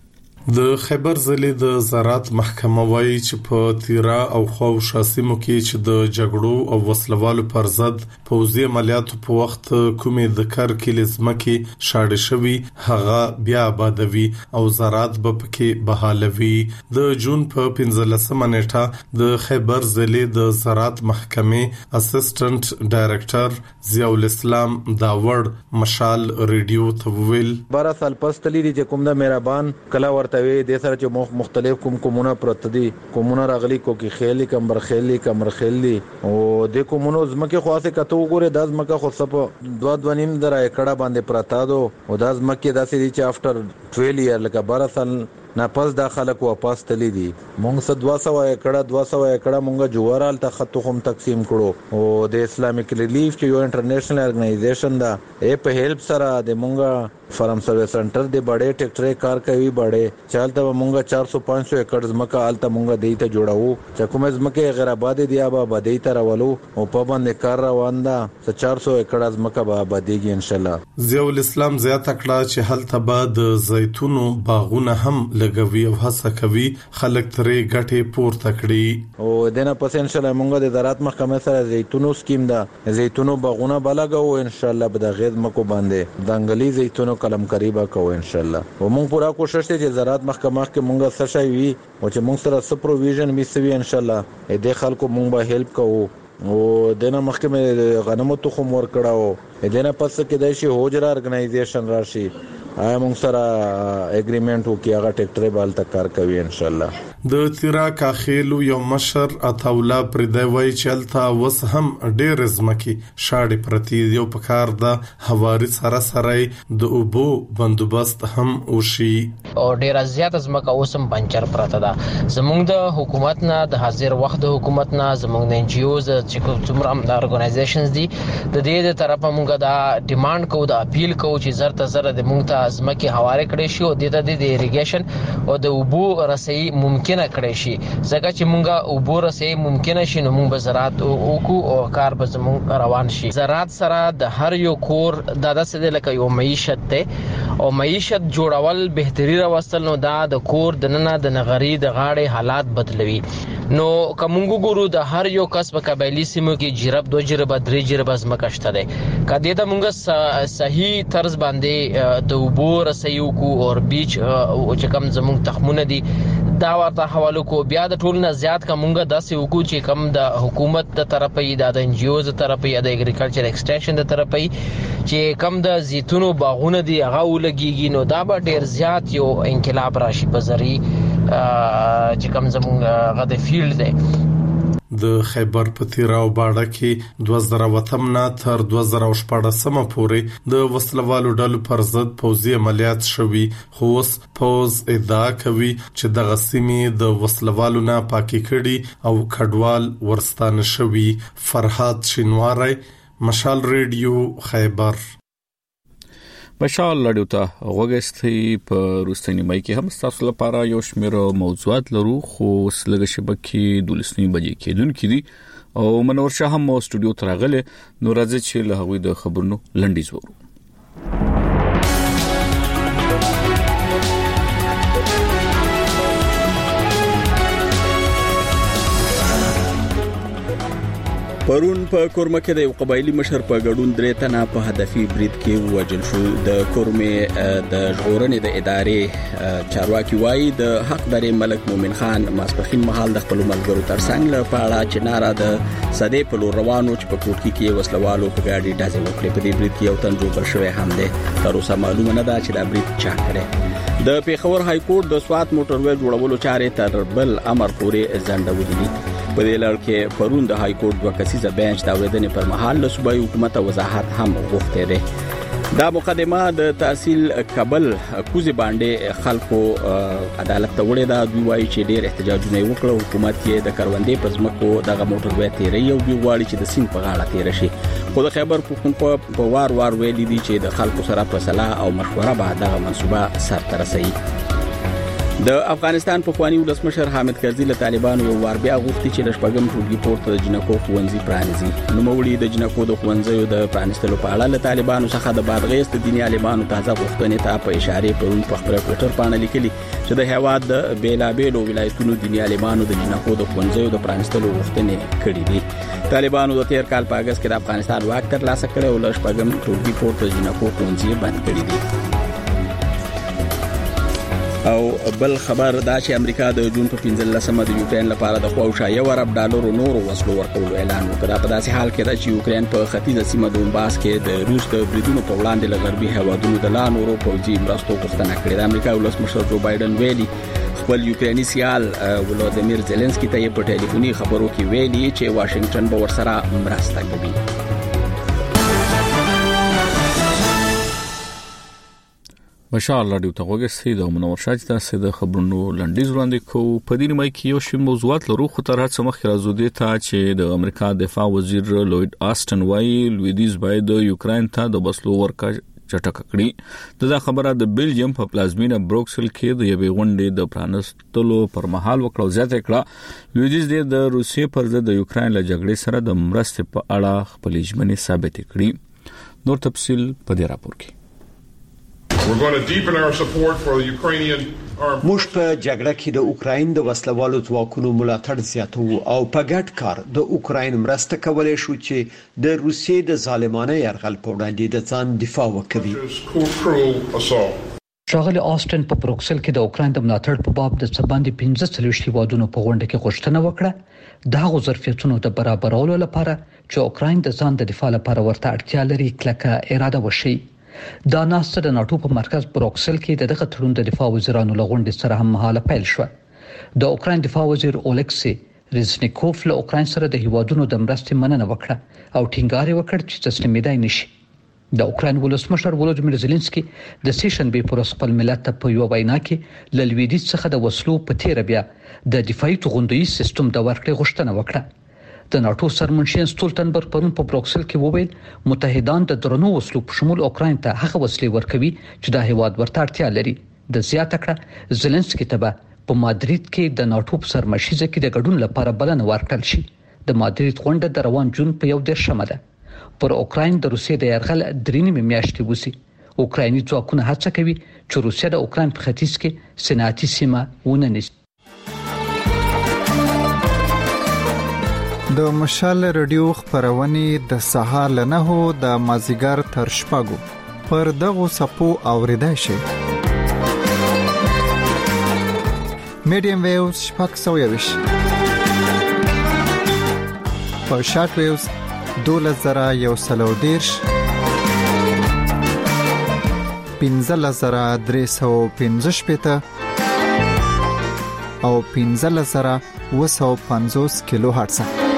د خیبر ضلع د زراعت محکمه وایي چې په تیرا او خو شاسمو کې چې د جګړو او وسلوالو پر ضد پوځي عملیاتو په وخت کومې د کار کې لزمکي شاړې شوی هغه بیا آبادوي او زراعت به پکې بحالوي. د جون په 15 نیټه د خیبر ضلع د زراعت محکمه اسسټنټ ډایریکټر ضیاء الاسلام داوړ مشال ریډیو ته ویل 12 سال پس تللی دي کوم د مهربان کلا ورته وي د سره چې مختلف کومونه پرته دي کومونه راغلي کوکي خېلي کمبر خېلي کمر خېلي او د کومونو زمکه خاصه کته وګوره د زمکه خو سپ 2.5 درا کړه باندې پراته دو او د زمکه داسې دي چې افټر 12 ایئر لکه 12 سال نه پس دا خلک واپس تللی دي. مونږ 200 ایکړه مونږه جوړال ته خطو هم تقسیم کړو او د اسلامیک ریلیف چې یو انټرنیشنل ارګنایزیشن دا په هیلپ سره د مونږه فارم سرویس سنټر د بڑے ټریکټر کار کوي بڑے چالتہ مونږه 400-500 ایکړ زمکه آلته مونږه دیته جوړاو چې کومه زمکه غیر آباد دي آباد دیته راولو او په باندې کار روان ده 400 ایکړ زمکه به آبادیږي ان شاء الله. ضیاء الاسلام زیاته کړه چې هلته بعد زیتونو باغونه هم لګوي او هڅه کوي خلک ترې ګټه پورته کړي او دنه پس ان شاء الله مونږ د زراعت محکمه سره زیتونو سکیم ده زیتونو باغونه بلګو ان شاء الله به د غیر مکو باندې دنګلي زیتونو کلم قریبا کو ان شاء الله او مونږ پورا کوشش کوي چې زراعت محکمه کې مونږه سشای وي او چې مونږ سره سب پروویژن میسوي ان شاء الله دې خلکو مونږ به هیلپ کوو او دنه محکمه غنمو تخم ور کړهو دنه پس کې د شي هوجرا ارګنایزیشن راشي مونږ سره اګریمنت وکي هغه ټریکټر بال تک کار کوي ان شاء الله. د تیرا کاخیلو یو مشر اتاولا پر دی وای چلتا وس هم ډیر زمکی شاړې پرتی یو پکار د حواري سره د اوبو بندوبست هم وشي او ډیر زیات زمکه اوسم بنچر پرته ده. زموږ د حکومت نه د حاضر وخت د حکومت نه زموږ د ان جی اوز چې څومره د ارګنایزیشنز دي د دې د طرفه مونږه دا ډیماند کوو د اپیل کوو چې زرته زره د مونږ ته زمکه حواله کړي شي او د اریګیشن او د اوبو رسي ممکن نه کړی شي ځکه چې مونږه اوبو رسي ممکن شي نو مونږ به زراعت وکړو او کار به زموږ روان شي. زراعت سره د هر یو کور د داسې لکه یو معیشت ته او معیشت جوړول بهتري راوستل نو دا د کور د ننه د نغری د غاړې حالات بدلوي. نو کومګو ګورو د هر یو کس په قبایلی سیمو کې جرب 2 جرب 3 جرب زمکه شته ده کدی ته مونږه صحیح طرز باندې د اوبو رسیو کو او بیچ او چې کم زموږ تخمونه دي دا ورته حواله کو بیا د ټول نه زیات کومګه داسې وکړو چې کم د حکومت د طرفه د ان جی اوز طرفه د اګریکلچر ایکسټنشن د طرفه چې کم د زیتونو باغونه دي هغه ولګيږي نو دا به ډیر زیات یو انقلاب راشي په ذری چې کم زموږ غد فیلډ دی. د خیبر په تیرا او باړه کې 2008 نه تر 2014 پورې د وسلوالو ډلو پر ضد پوځي عملیات شوي خو اوس پوز ادعا کوي چې د غسیمې د وسلوالو نه پاکي کړي او کډوال ورستانه شوي. فرهاد شینواری، مشال ریډیو، خیبر. مشال لړیو ته وګستې په روستنی مې کې هم تاسو لپاره یو شمېر موضوعات لرو خو سلګه شبکې دولسنی بجې کېدونکې دي او منور شاه هم استودیو ته راغله نو راځي چې له هغوی د خبرونو لنډیز وورو. پرون په کورمه کې د یو قبایلی مشر په ګډون درې تنه په هدفي برید کې وژل شو. د کورمه د ژغورنې د ادارې چارواکي وایي د حق درې ملک مومن خان ماسپخین مهال د خپل ملګرو ترڅنګ له پاړه چې ناره د صدې په لور روانو چې په کوټکی کې وسلوالو په ګاډي ډازې وکړې. په دې برید کې یو تن جوړ شوی هم دی. تر اوسه معلومه نه ده چې دا برید چا کړی. د پیښور های کورټ د سوات موټروي جوړولو چارې تر بل امر پورې ځنډولې دي. په دې لړ کې پرون د های کورټ دوه کسیزه بنچ د اورېدنې پر مهال له صوبایي حکومت وضاحت هم غوښتي دي. دا مقدمه د تحصیل کابل کوزي باندې خلکو عدالت ته وړي دا دوی وایي چې ډېر احتجاجونه وکړو. حکومت یې د کروندې په ځمکو دغه موټروي تیرې او دوی غواړي چې د سیند په غاړه تیر شي. خو د خیبر پښتونخوا په وار ویلي دي چې د خلکو سره په صلاح او مشوره به دغه منصوبه سرته رسي. د افغانستان په خواني ولسمشر حامد کرزي له طالبانو یو وار بیا غوښتي چې د شپږم ټولګي پورته د جنکو ښوونځي پرانیزي. نوموړي د جنکو د ښوونځیو د پرانیستلو په اړه له طالبانو څخه د بادغیس د دیني عالمانو تازه غوښتنې ته په اشاره پرون په خپل ټویټر باندې لیکلي چې د هیواد د بیلابېلو ولایتونو دیني عالمانو د جنکو د ښوونځیو د پرانیستلو غوښتنې کړې دي. طالبانو د تیر کال په اگست کې د افغانستان واک ترلاسه کړ او له شپږم ټولګي پورته د جنکو ښوونځي بند کړي دي. او بل خبر دا چې امریکا د جون په 15مه د یوکرين لپاره د خواوشا $1 ارب نورو وسلو ورکولو اعلان وکړ. په داسې حال کې چې یوکرين په ختیځه سیمه دونباس کې د روس د بریدونو په وړاندې له غربي هوادونو د نورو پوځي مرستو غوښتنه کړې. د امریکا ولسمشر جو بایدن ویلي خپل یوکرینی سیال ولودیمیر زيلنسکي ته په ټلیفوني خبرو کې ویلي چې واشنگټن به ورسره مرسته کوي. مشال رادیو ته وګورئ د منور شاه تاسو د خبرونو لنډیز وړاندې کوو. په دې نیمه کې یو شی موضوعات لرو خو تر هڅه مخکې راځو دي چې د امریکا دفاع وزیر لوید آستن وايي لویدیز باید یوکرين ته د وسلو ورکړه چټک کړي. دا خبره د بلجیم په پلازمینه بروکسل کې د یوې غونډې د پرانستلو پر مهال وکړه. زیاته کړه لویدیز د روسیې پر ضد د یوکرين له جګړې سره د مرستې په اړه خپل ژمنې ثابت کړي. نور تفصيل په دې راپور کې. موږ په جګړه کې د اوکراین د وسلوالو ځواکونو ملاتړ زیاتو او په ګډ کار د اوکراین مرسته کولای شو چې د روسیې د ظالمانه یرغل په وړاندې د ځان دفاع وکړي. ښاغلي آستن په بروکسل کې د اوکراین د ملاتړ په باب د سباندې 15 هیوادونو په غونډه کې غوښتنه وکړه دا ظرفیتونو د برابرولو لپاره چې اوکراین د ځان د دفاع لپاره ورته اړتیا لري کلکه اراده وشي. دا ناسته د ناتو په مرکز بروکسل کې دغه تړون د دفاع وزیرانو لغونډې سره هم مهاله پیل شو. د اوکراین دفاع وزیر اولکسی ریزنیکوف له اوکراین سره د هیوادونو د مرستې مننه وکړه او ټینګار وکړ چې تسلیمېدای نشي. د اوکراین ولسمشر ولودیمیر زيلنسکي د سیشنبې پر خپل ملت ته په یو وینا کې ل لویدیځ څخه د وسلو په تیر بیا د دفاعي توغندوی سیستم د ورکړې غوښتنه وکړه. د ناتو سرمنشین سټولټنبرګ پرون په بروکسل کې وویل متحدان د درنو وسلو په شمول اوکراین ته هغه وسلې ورکوي چې د هیواد ورته اړتیا لري. د زیاته کړه زيلنسکي ته په مادرید کې د ناتو په سرمشيزه کې د ګډون لپاره بلنه ورکړل شي. د مادرید غونډه د روان جون په 1 ده. پر اوکراین د روسیې د يرغل درېنی میاشتې وسی. اوکرایني ځواکونه هڅه کوي چې روسیه د اوکراین په ختیځ کې صنعتي سیمه وننسي. د مشال رادیو خبرونه د سهار له 9 د مازیګر تر شپږو پر دغه سپو اوریدای شي. میډیم ویوز شپږ سویش په شارټ ویوز 2110 15315 او 15750 کیلو هرتز.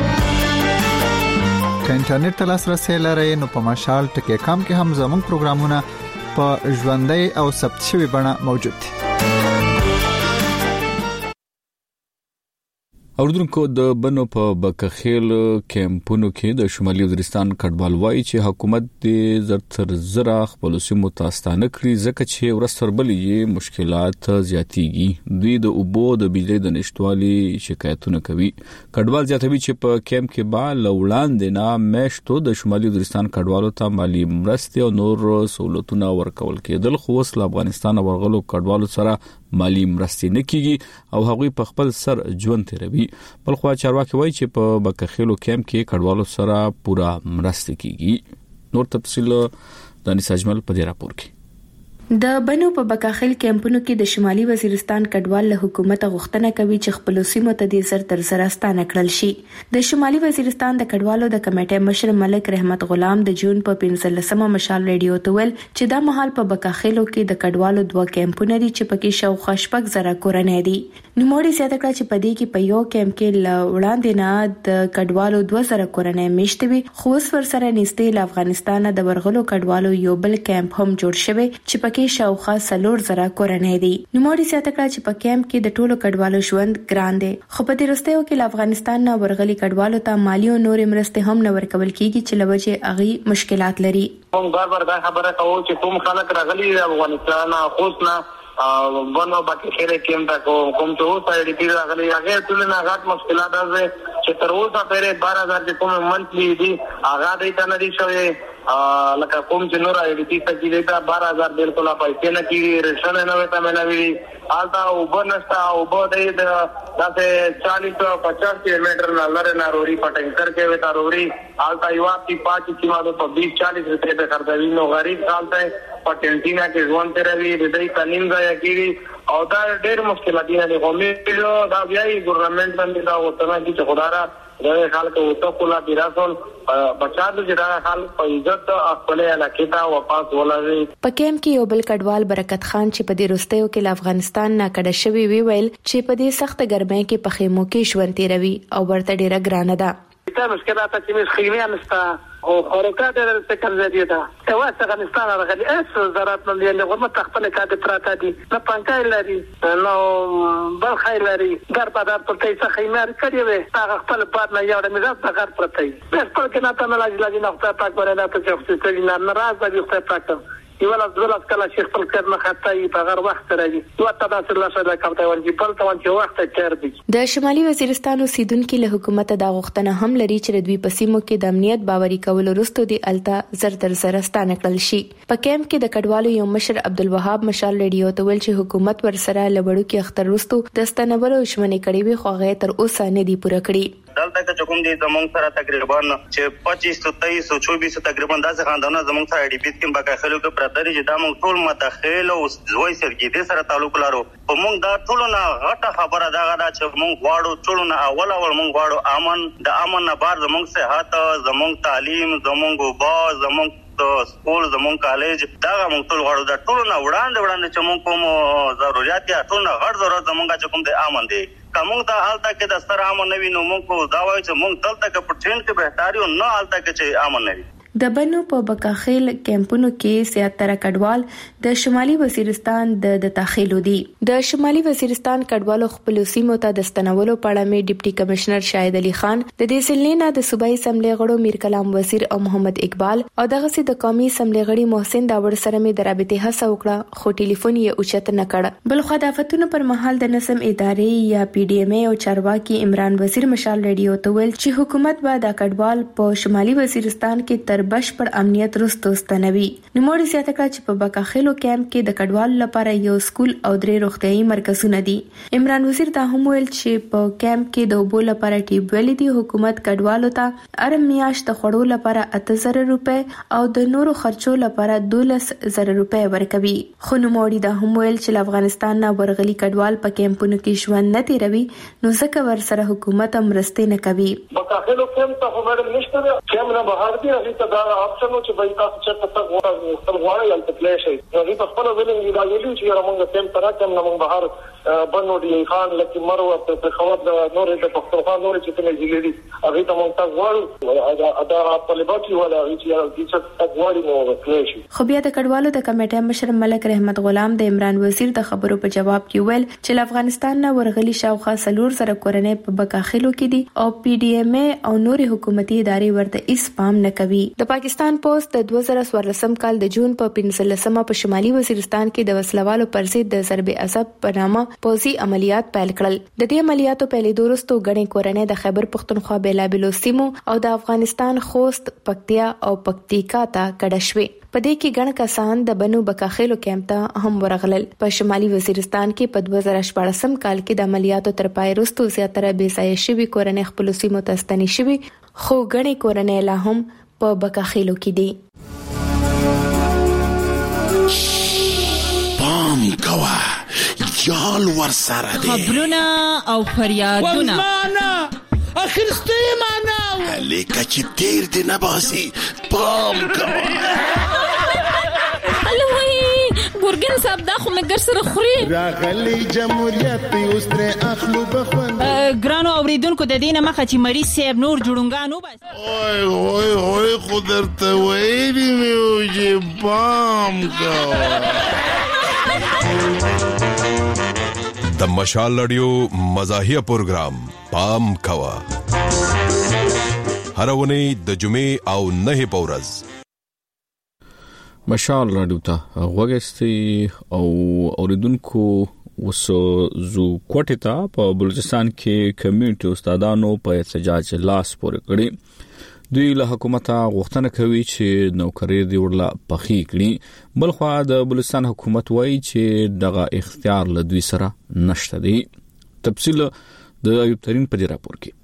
که انټرنیټ ته لاسرسي لرئ نو په مشال ټکی کام کې هم زموږ پروګرامونه په ژوندۍ او ثبت شوی بڼه موجود دي. اوردونکو د بنو په بکخیل کیمپونو کې د شمالي وزیرستان کډوال وایي چې حکومت د زرتر زرا خپل سیمو تاستانه کړی ځکه چې ورستربلې مشکلات زیاتېږي دوی د اوبو د بجلی د نشټوالي شکایتونه کوي کډوال زیاتوي چې په کیمپ کې با لوړاندې نه مېشتو د شمالي وزیرستان کډوالو ته مالی مرستې او نور سہولتونه ورکول کېدل خو اوس له افغانستان ورغلو کډوالو سره مالی مرستې نه کیږي او هغوی په خپل سر ژوند تیروي بل خو چارواکي وایي چې په بکخیلو کیمپ کې کډوالو سره پورا مرسته کیږي نور تفصیل د انیس اجمل په دې راپور کې د بنو په بکاخیل کیمپونو کې د شمالي وزیرستان کډوال له حکومت غوښتنه کوي چې خپل سیمو ته د زر تر زر ستانه کړل شي د شمالي وزیرستان د کډوالو د کمیټې مشر ملک رحمت غلام د جون په 15مه مشال ریډیو ته ویل چې دا مهال په بکاخیلو کې د کډوالو دوه کیمپونه دي چې پکې شاوخوا شپږ زره کورنۍ دي نوموړي زیاته کړه چې په دې کې په یو کیمپ کې وړاندې نه د کډوالو 2000 کورنۍ میشته وي خو اوس ورسره نږدې له افغانستان د ورغلو کډوالو یو بل کیمپ هم جوړ شوی چې کې شاوخوا 3000 کورنۍ دي نوموړي زیاته کړه چې په کیمپ کې د ټولو کډوالو ژوند ګران دی خو په دې وروستیو کې له افغانستان نه ورغلي کډوالو ته مالی او نورې مرستې هم نه ورکول کیږي چې لوجه اغي مشکلات لري موږ بار دا خبره کوو چې کوم خلک راغلي افغانستان خوښ نه بنو باقي خیره کېم دا کوم ته اوسه ډی پی راغلي هغه ټول نه غاټ مشکلات ده چې تر اوسه پرې 12000 د کوم منتلی دي هغه د ته نه دي شوی لکه کوم چې نور ډی پی ته کې دا 12000 بالکل پیسې نه کیږي رشن نه وته مې نه وی آلتا وبنستا وبدې د 40-50 کیلومتر نه لره نه روري پټنګر کې وتا روري آلتا یو اپی 5 کیلو په 20-40 روپے په خرڅوي نو غریب حالت پټنټینا کې ځوان تیروي د دې قانون ځای کیږي او دا ډېر مشکلات دي نه کومې دا بیا ګورنمنت باندې دا وته چې خدای دا حال کو تو کولا بیراسول بچا د جدا حال په عزت خپل علاقې ته واپس ولري په کیمپ کې یو بل کډوال برکت خان چې په دې روستیو کې له افغانستان نه کډه شوی ویل چې په دې سخت ګرمۍ کې په خیمو کې ژوند تیروي او ورته ډیره ګرانه ده دا مشکلات چې مش خیمه نستا او خروقات د سکر زیاده ته واسه افغانستان راغلي اس زراعت من یې غوړم تخپل کاده پراته دي نه پانکای لري نو بل خیر لري در په در په تیسه خیمه کړی وي هغه خپل پات نه یو د مزاج په غر پرته بس په کې نه ته لاجی نه خپل پاک ورنه ته چې خپل نه ناراض دي خپل پاک یولا دولت کله چې خپل کار نه خطای په غیر وخت راځي نو تاسو الله سره کوي ونجی بل ته ونجی وخت تیر دي د شمالي وزیرستان اوسیدونکو له حکومت د غوښتنه هم لري چې د دوی په سیمو کې د امنیت باوري کول وروسته د التا زر تر زر ستانه کړل شي په کیمپ کې د کډوالو یو مشر عبدالوهاب مشال ریډیو ته ویل چې حکومت ورسره لوړو کې اختر وروسته د ستنولو شمنې کړې وي خو هغه تر اوسه نه دی پوره کړی دلته کې کوم دي زمونږ سره تقریبا چې 25-23-24 تقریبا داسې خاندانونه زمونږ سره ډی پی کې باقاعده کې پرته دي چې دا موږ ټول متخیل او زوی سرګیدي سره تعلق لرو په موږ دا ټول نه غټه خبره دا غدا چې موږ واړو ټول نه اول موږ واړو امن د امن نه بار زمونږ صحت زمونږ تعلیم زمونږ با زمونږ سکول زمون کالج دا موږ ټول غواړو دا ټول نه وړاندې چې موږ کوم ضرورت یا ټول نه غړ ضرورت زمونږ چې کوم د امن دی کوم ته حالت کې د ستر امن نوي نو موږ دا وایو چې موږ دلته کې پټین کې بهتاري او نه حالت کې چې امن نوي د بنو په بکاخیل کیمپونو کې زیاتره کډوال د شمالي وزیرستان د داخلو دي د شمالي وزیرستان کډوالو خپل سیمو ته د ستنولو په اړه می ډیپټي کمشنر شاهد علي خان د دې سلنه د صوبایي اسمبلی غړو میر کلام وزیر او محمد اقبال او دغه سي د قومي اسمبلی غړي محسن داوړ سره می د رابطې هڅه وکړه خو ټلیفون یې اوچت نه کړ بل خو د افتونو پر مهال د نسم ادارې یا پی ډی ایم او چارواکي عمران وزیر مشال ریډیو ته ویل چې حکومت به د کډوال په شمالي وزیرستان کې تر بشپړ امنیت وروسته ستنوي نوموړي زیاته کړه چې په بکاخیلو کیمپ کې د کډوالو لپاره یو سکول او 3 روغتيایي مرکزونه دي عمران وزیر دا هم ویل چې په کیمپ کې د اوبو لپاره ټیوب ویل دي حکومت کډوالو ته ارم میاشت خړو لپاره 8000 روپے او د نورو خرچو لپاره 12000 روپے ورکوي خو نوموړي دا هم ویل چې افغانستان نه ورغلي کډوال په کیمپونو کې ژوند نه تیروي نو ځکه ورسره حکومت مرسته نه کوي بکاخیلو کیمپ ته هم نشته کیمپ نه بهر دي هغه ته دا اپشن چې بای تاسو چې تاسو غواړئ خپل غواړئ الته پلی شي هغه په خپل ولې دی دا ویلو چې موږ سم تراکم موږ بهر بنو دی خان لکه مروه په خوات د نورې د پښتونخوا نورې چې ته جلیدي هغه ته موږ تاسو وایو دا طالبات ولا چې تاسو وایو نو کلیشي. خو بیا د کډوالو د کمیټې مشر ملک رحمت غلام د عمران وزیر د خبرو په جواب کې ویل چې افغانستان نه ورغلي شاوخوا 400 کورنۍ په بکاخلو کې دي او پی ډی ایم ای او نوري حکومتي ادارې ورته هیڅ پام نه کوي. د پاکستان پوسټ د 2014 کال د جون په 15مه په شمالي وزیرستان کې د وسلوالو پر ضد د ضرب عصب په نامه پوځي عملیات پیل کړل. د دې عملیاتو پیلېدو وروسته غني کورنۍ د خیبر پختونخوا بیلابلو سیمو او د افغانستان خوست، پکتیا او پکتیکا ته کډه شوې. په دې کې ګڼ کسان د بنو بکاخیلو کیمپ ته هم ورغلل. په شمالي وزیرستان کې په 2014 کال کې د عملیاتو تر پای وروسته زیاتره بې ځایه شوي کورنۍ خپل سیمو ته ستنې شوي، خو ګڼې کورنۍ لا هم په بکاخیلو کې دي. پام کوه یال ور سره دی خبرونه او فریادونه اخر ستیمانه لیکه چې تیر دی نباسي پام کوه الوی ګورګن صاحب دا خو مګر سره خوري راغلی جمهوریت اوس تر اخلو بخون ګرانو اوریدونکو د دینه مخه چې مریض صاحب نور جوړونګانو بس اوه خدرته وایي مې چې پام کوه. د مشال رادیو مزاحیه پروگرام پام کوا هر ونی د جمعې او نه پورز مشال رادیو ته وګستي او اوریدونکو وسو زو کوټه ته په بلوچستان کې کمیونټي استادانو په احتجاج لاس پورې کړی. دوی له حکومت غوښتنه کوي چې نوکری دی ورلا پخې کړي، بلخو د بلوچستان حکومت وایي چې دغه اختیار له دوی سره نشته دی. تفصیل د ایوب ترين په راپور کې.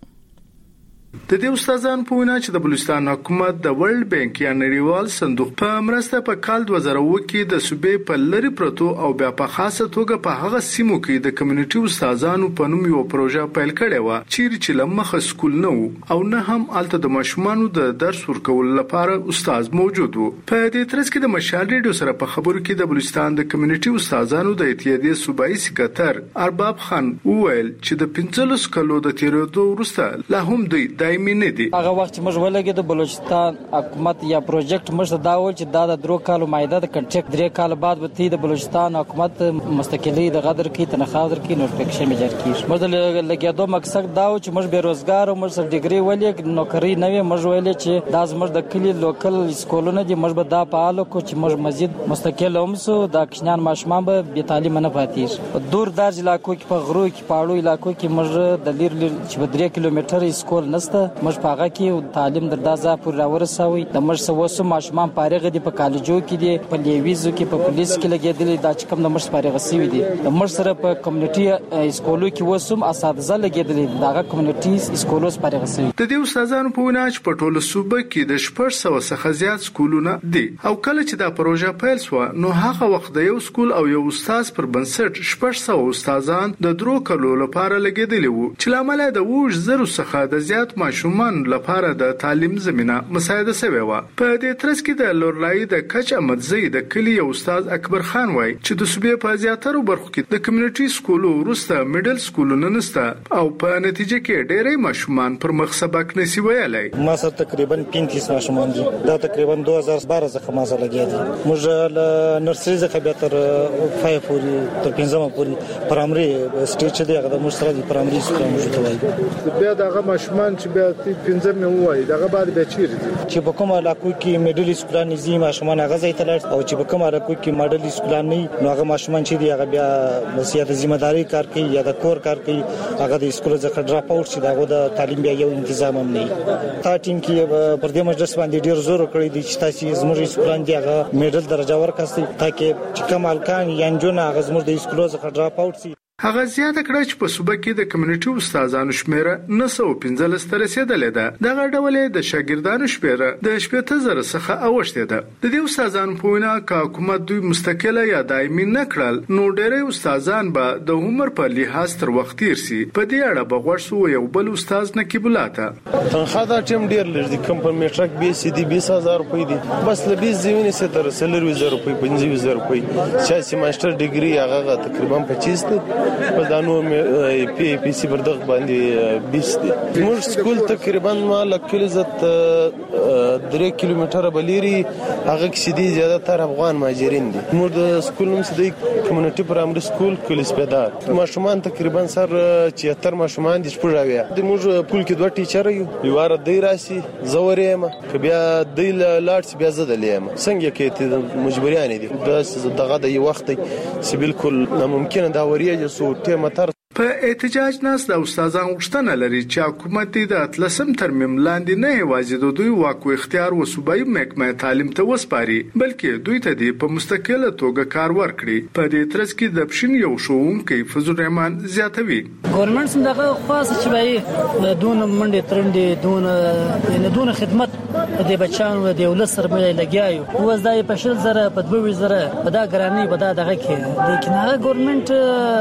د دې استادانو په وینا چې د بلوچستان حکومت د ورلد بانک یا نړیوال صندوق په مرسته په کال 2020 کې د صوبې په لری پروتو او بیا په خاصه توګه په هغه سیمو کې د کمیونټي استادانو په نوم یو پروژه پیل کړې و چې لمخه سکول نه او نه هم الته د ماشومانو د درس ورکول لپاره استاد موجود وو. په دې ترڅ کې د مشال ریډیو سره په خبرو کې د بلوچستان د کمیونټي استادانو د اتحادیې صوبایي سکرټر ارباب خان وویل چې د 15 کلو د تیرېدو وروسته لا هم دوی دایمي نه دي. هغه وخت چې موږ ولګید د بلوچستان حکومت یا پروجیکټ موږ دا ول چې دا د 3 کالو مایده د کنټریکټ 3 کال بعد به د بلوچستان حکومت مستقلی د غدر کې تنخواه در کې نوټیفیکیشن مجر کیږي. موږ لګیدو مقصد دا و چې موږ بیروزګار او موږ سر ډیګري ولې نوکری نه وي. موږ ویل چې دا زموږ د کلی لوکل سکولونه دي، موږ به دا فعال کو چې موږ مزید مستقل اومسو د کشنان ماشومان به بې تعلیم نه پاتې. دور دار علاقو کې په غرو کې پاړو علاقو کې موږ د لیر چې 3 کیلومتر سکول نشته، موږ په هغه کې تعلیم دردازه پور راورسوي. د موږ سوسو ماشومان فارغ دي، په کالجو کې دي، په لیویزو کې، په پولیس کې لګیدل دا چې کوم د موږ فارغ سوي دي. د موږ سره په کمیونټي سکولو کې وسوم اساتذه لګیدل دغه کمیونټي سکولو فارغ سوي. د دې استادانو په وینا چې په ټوله صوبه کې د 400 څخه زیات سکولونه دي او کله چې دا پروژه پیل شو نو هغه وخت د یو سکول او یو استاد پر بنسټ 400 استادان د 3 کلو لپاره لګیدل وو چې لامل د 200 څخه د زیات ماشومان لپاره د تعلیم زمينه مساعده شوی و. په دې ترڅ کې د لورلای د کچ احمدزی د کلی استاد اکبر خان وای چې د صوبې په زیاتره برخو کې د کمیونټي سکولو ورسته میډل سکولونه نشته او په نتیجه کې ډېرې ماشومان پر مخ سبق نشي ویلای. ما سره تقریبا 35 ماشومان دي، دا تقریبا 2012 څخه ما سره لګیدي. موږ له نرسري څخه به تر 5 پورې تر 5 پورې پرایمري سټیج دی، هغه موږ سره د پرایمري سکول موږ ته وایي. بیا دغه ماشومان چې بیا 15 مې وایي دغه بعد به چیرې دي چې په کومه علاقو کې میډل سکولان نزي ماشومان هغه ځای ته لاړ او چې په کومه علاقو کې ماډل سکولان نه نو هغه ماشومان چې دی هغه بیا مسیحت ذمہ داری کار کوي یا د کور کار کوي، هغه د سکول څخه ډراپ اوټ شي، دغه د تعلیم بیا یو تنظیم هم نه. تا ټیم کې پر دې مجلس باندې ډیر زور کړی دی چې تاسو زموږ سکولان دی هغه میډل درجه ورکړئ ترڅو چې کمال کان یا انجونه هغه زموږ د سکول څخه ډراپ اوټ شي. هغه زیاته کړه چې په صوبه کې د کمیونټي استادانو شمیره 915 ته رسیدلې ده. دغه ډول د شاګردانو شمیره د 70,000 څخه اوښته ده. د دې استادانو په وینا چې حکومت دوی مستقله یا دایمي نه کړل نو ډېری استادان به د عمر په لحاظ تر وخت تیر سي. په دې اړه به غوښتو یو بل استاد نقیب الله ته تنخواه دا ټیم ډېر لږ دي، کوم په میټرک بي سي دي 20,000 روپۍ دي، بس له 20 ځوینې سره تر 40,000 روپۍ 50,000 روپۍ. چې ماستر ډیګري هغه تقریبا 25 دي، په دانو پی سی بردغ باندې 20 دي. موږ سکول تقریبا مال کلی زت 3 کیلومتره بلیری، هغه کې دي زیاده تر افغان مهاجرین دي. موږ د سکول نوم سدي کمیونټي پرایمري سکول کلی سپیدار. ماشومان تقریبا سر 76 ماشومان دي شپږاویا. د موږ کول کې دوه ټیچر یو واره دی راسي زوریم ک بیا دی لاړ بیا زدلیم څنګه کې ته مجبوریان دي. دغه د یو وخت چې بالکل ناممکن دا وریه سو ټیمه په احتجاج ناس د استادان غوښتنه لري چې حکومت د اتلسم ترمیم لاندې نه یوازې د دوی واک او اختیار و صوبایي محکمه تعلیم ته وسپاري بلکې دوی ته د په مستقله توګه کار ورکړي. په دې ترڅ کې د پښین یو شوونکی فضل الرحمن زیاتوي ګورنمنت څنګه خاص چې وایي دون منډه ترندې دون خدمت د بچانو د ولس سره مې لګیاو وځدای په شل زره په 2000 په دا ګرانی په دا دغه کې لیکن هغه ګورنمنت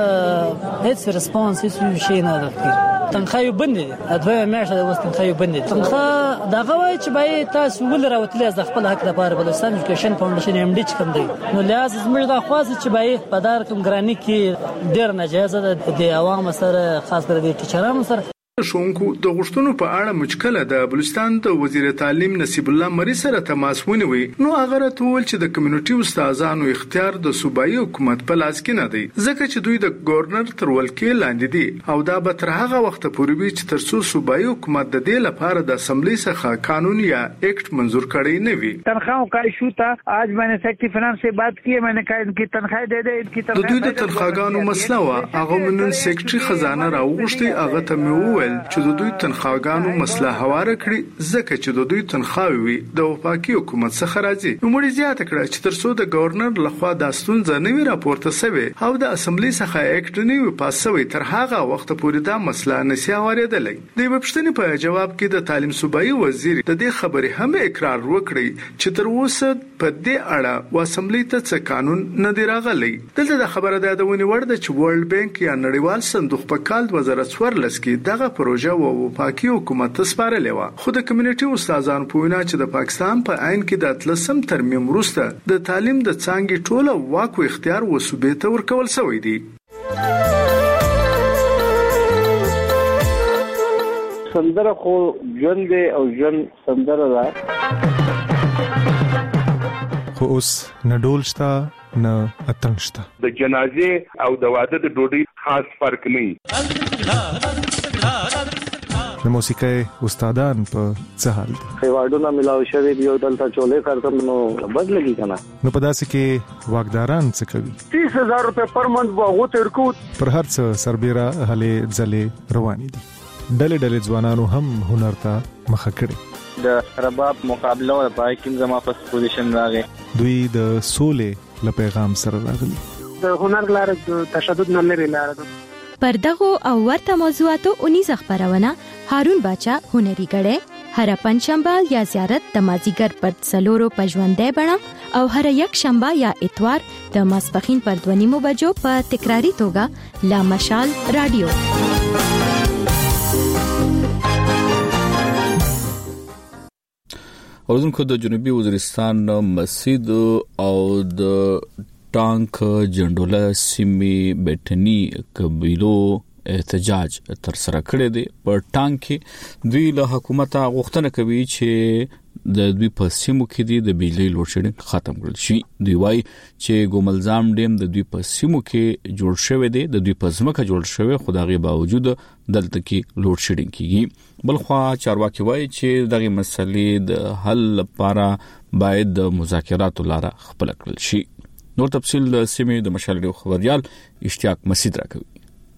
هیڅ ریسپانس هیڅ شي نه راکړي. تنخواه بند دي ادویه میاشته د وست تنخواه بند دي. تنخواه دغه وای چې باید تاسو ول راوتلې از خپل حق لپاره بلوچستان ایجوکیشن فاونډیشن ام ډی کم دی نو لازم زموږ د خاص چې باید په دار کوم ګرانی کې ډیر ناجایز ده د عوام سره خاص کر د ټیچرانو سره. شونکو د غشتونو په اړه مشکله د بلوچستان د وزیر تعلیم نصیب الله مری سره تماس ونیوي نو هغه راټول چې د کمیونټي استادانو اختیار د صوبایي حکومت په لاس کې نه دی ځکه چې دوی د گورنر تر ولکې لاندې دي او دا به تر هغه وخت پورې وي چې تر څو صوبایي حکومت د دې لپاره د اسمبلی څخه قانون یا ایکټ منزور کړي نه وي. تنخواهوں کا ایشو تھا آج میں نے سیکٹری فنانس سے بات کی میں نے کہا ان کی تنخواہ دے دے ان کی تنخواہ د دوی د تنخواهګانو مسله وا هغه منن سیکټری خزانه راوغشتي هغه ته مې چې د دوی تنخواهګانو مسله هواره کړي ځکه چې د دوی تنخواوي وي د وفاقي حکومت څخه راځي. نو مړي زیاته کړه چې ترڅو د گورنر لخوا د ستونزه نه وي راپورته شوی او د اسمبلی څخه ایکټ نه وي پاسوي تر هغه وخت پورې دا مسله نشي هوارېدلې. د وبښتنې په جواب کې د تعلیم صوبایي وزیر د دې خبرې هم اقرار وکړي چې تر اوسه په دې اړه و اسمبلی ته څه قانون نه دی راغلی. دلته د خبره ده د ونیوړ د چې ورلد بانک یا نړیوال صندوق په کال 2014 کې دغه پروژه او وفاقي حکومت ته سپارلې و خو د کمیونټي استادانو په وینا چې د پاکستان په عین کې د اتلسم ترمیم وروسته د تعلیم د څانګې ټوله واک او اختیار و صوبې ته ورکول شوی دی. سندره خو ژوند او ژوند سندره ده خو اوس نه ډول شته نه اتنګ شته. د جنازې او د واده د ډوډۍ خاص فرق نه د موسیقۍ استادان په څه حال دي؟ ایوارډونه ملاو شوی دی او دلته چولې کارتم نو بدلږي کنه. نو په داسې کې واکداران څه کوي؟ 30,000 روپے پر منټ وغو ترکو پر هر څه سربېره هلې ځلې روانې دي. ډلې ډلې ځوانانو هم هنر ته مخه کړي. د رباب مقابله او پای کې زما په پوزیشن راغی. دوی د سولې له پیغام سره راغلي. د هنر لار د تشدد نه لري لار ده. پر دغه او ورته موضوعاتو 19 خبرونه هارون باچا هنري غړې هر پنځشنبه یا زیارت د مازیګر پر څلورو پژوندې بڼه او هر یک شنبه یا اتوار د ماسپخین پر 2 بجو په تکراری توګه لا مشال رادیو. اوردونکو د جنوبي وزیرستان مسجد او د ټانک جندوله سیمې بیٹنی قبیلو احتجاج تر سره کړی دی. په ټانک کې دوی له حکومت غوښتنه کوي چې د دوی په سیمو کې د بجلی لوډ شیډینګ ختم کړل شي. دوی وایي چې ګوملزام ډیم د دوی په سیمو کې جوړ شوی دی، د دوی په ځمکه جوړ شوی، خو دغه باوجود دلته کې لوډ شیډینګ کیږي. بلخوا چارواکي وایي چې دغه مسلې د حل لپاره باید د مذاکراتو لاره خپل کړل شي. نور تفصیل د سیمې د مشال ډیو خبريال اشتیاق مسجد راکوي.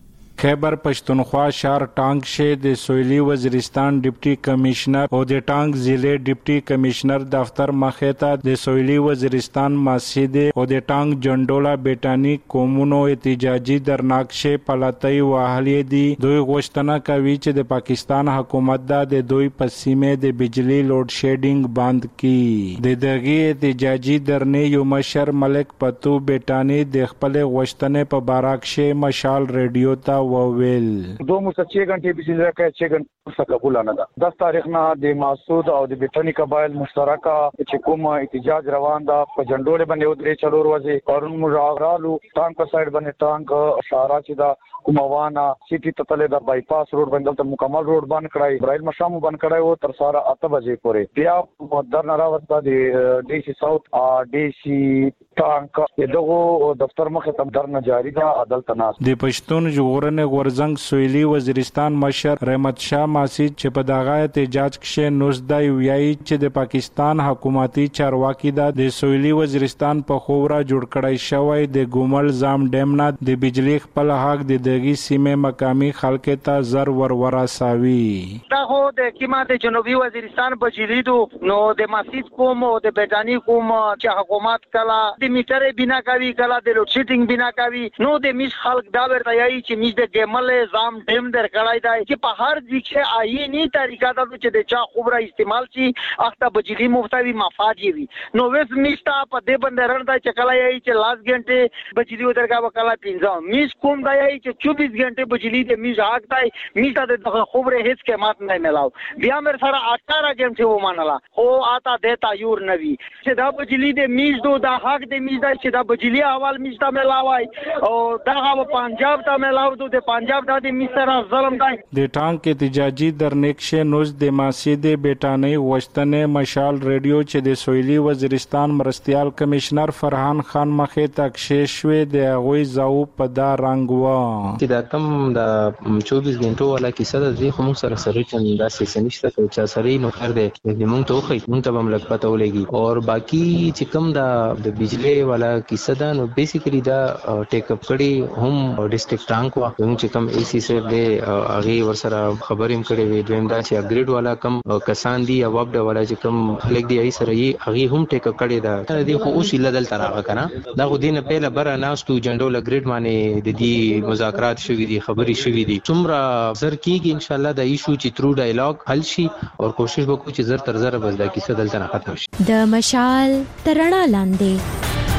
خیبر پښتونخوا شهر ټانک شه د سویلی وزیرستان ډیپټي کمشنر او د ټانک ضلع ډیپټي کمشنر دفتر مخه ته د سویلی وزیرستان مسجد او د ټانک جندولا بیٹانی کومونو احتجاجي درناکشه پلاتای واهلی دي دوی غوښتنه کوي چې د پاکستان حکومت د دوی پسیمه د بجلی لوډ شیډینګ بند کړي د دغه احتجاجي درنې یو مشر ملک پتو بیٹانی د خپل غوښتنې په باراکشه مشال ریډیو ته وویل 2 घंटे बिजली का 6 घंटे قبول نه ده 10 تاریخ نه د مسعود او د بیٹانی قبایل مشترکه چې کوم احتجاج روان ده په جندول باندې ودرې چلور ورځې قانون مراغرالو ټانک په سایډ باندې ټانک اشاره چې دا کوموانا سیټي ته د بای پاس روډ باندې ته مکمل روډ بند کړای برایل مشام بند کړای او تر سره 8 بجې پورې بیا مدر نراوستا د ډي سي ساوث ډي سي ټانک دغه دفتر مخه ته درنه جاری ده عدالت ناس د پښتون ژغورنې غورزنګ سویلی وزیرستان مشر رحمت شاه ماسي چې په دغه احتجاج کې نوزدای ویایي چې د پاکستان حکومتي چارواکي د سویلی وزیرستان په خورا جوړ کړای شوی د ګومل زام ډیم نه د بجلی خپل حق د دغه سیمه مقامی خلک ته زر ورورا ساوي دا هو د کیما د جنوبي وزیرستان بجلی دو نو د مسجد کوم او د بیٹانی کوم چې حکومت کلا د میټر بنا کوي کلا د لوډ شیډینګ بنا کوي نو د میش خلک دا ورته یایي چې میش د ګمل زام ډیم در کړای دی چې په هر ځکه آئینی طریقه دا چې د چا خبره استعمال شي اخته بجلی مفتوی مفاد وي نو وس میشتا په دې باندې رڼدا چې کلا یایي چې لاس غنټه بجلی ودرګه وکلا 15 میش کوم دا یایي چې 24 घंटे بجلی د میش حق دی میش د خبره هیڅ قیمت نه ملاو بیا مر سره 18 घंटे و مانلا او آتا دیتا یور نوی چې دا بجلی د میش دو دا حق د میش دی چې دا بجلی اول میش ته ملاوي او دا پنجاب ته ملاو دو د پنجاب د میش سره ظلم دی د ټانک احتجاجي درنکشه نوز د مسجد بیٹانی وشتنه مشال ریډیو چې د سویلی وزیرستان مرستيال کمشنر فرحان خان مخه تکشش شوی د غوي زاو په دا رنگ و چې دا کم د 24 غنټو والا کیسه د دې خو موږ سره چې دا سیسه نشته چې سره نو کړ دې د موږ ته خو موږ ته هم لګ پته ولګي او باقي چې کم د بجلی والا کیسه دا نو بیسیکلی دا ټیک اپ کړي هم ډیسټریکټ ټانک وا چې کم ای سی سره د هغه ورسره خبرې کړي وي دویم دا چې اپګریډ والا کم کسان دي او وابډ والا چې کم خلک دی ای سره یې هغه هم ټیک اپ کړي دا دې خو اوس لدل تراغه کنه دا خو دینه پهله بره ناستو جنډول اپګریډ باندې د دې مذاکرات شوي دي خبرې شوي دي څومره زر کیږي ان شاء الله د ایشو چې ترو ډایلاګ حل شي او کوشش وکړو چې زر تر زر بس دا کیسه دلته نه ختم شي د مشال ترڼا لاندې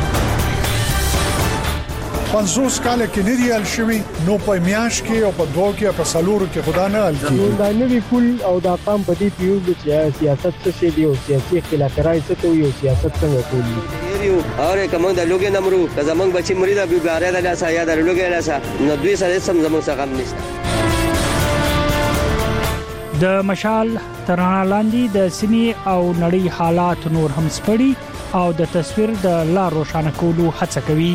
50 کال کې نه دی ال شوی نو په میاش کې او په دوه کې په سالورو کې خدا نه ال کی دا نوی کول او دا قام په دې پیو چې سیاست څه دی او سیاسي اختلافات څه ته یو سیاست څنګه کوي یو اوره کوم د لوګي نمرو که زمنګ بچی مری دا بیګاره د لاسه یا د لوګي لاسه نو دوی سره سم زمنګ څخه هم نشته د مشال ترڼا لاندې د سیمې او نړۍ حالات نور هم سپړي او د تصویر د لا روښانه کولو هڅه کوي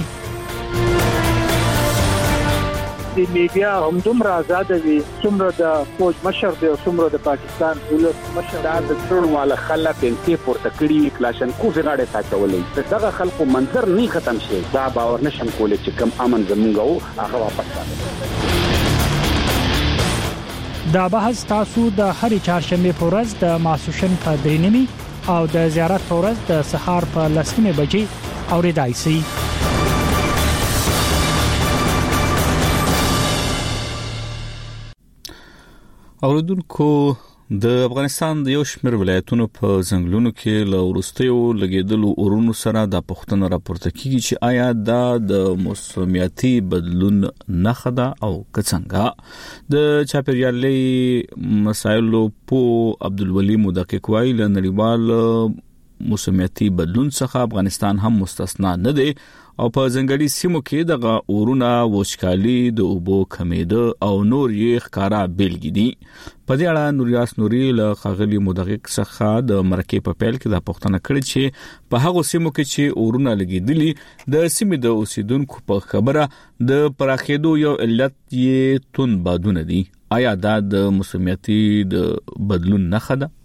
د میډیا هم دومره آزاد دي څومره د فوج مشر دی او څومره د پاکستان ولس مشر دا د ټول مال خلک انتي پورته کړی کلاشن کو غاړه تاچولې دغه خلکو منظر نه ختم شي دا باور نشم کولای چې کم امن زمونږ هغه واپس راځي دا بحث تاسو د هرې چهارشنبه په ورځ د ماسوشن په 3:30 او د زیارت په ورځ د سهار په 10:00 بجې اوریدای شئ اوریدونکو د افغانستان د یو شمېر ولایتونو په ځنګلونو کې له وروستیو لګیدلو اورونو سره د پښتون راپورته کیږي چې آیا دا د موسمیاتي بدلون نښه ده او څنګه د چاپیریالي مسایلو په عبدالولي مدقق وایي له نړیوال موسمیاتي بدلون څخه افغانستان هم مستثنا نه دی او په ځنګلي سیمو کې د اورونه وچکالي د اوبو کمیده او نور یې ښکارا بیلګې دي په دې اړه نوریاس نوري له خاغلی مدقق څخه د مرکې په پیل کې د پښتنه کړی چې په هغه سیمو کې چې اورونه لګیدلي د سیمې د اوسیدونکو په خبره د پراخېدو یو علت یې تون بادونه دي آیا دا د موسمیاتي د بدلون نښه ده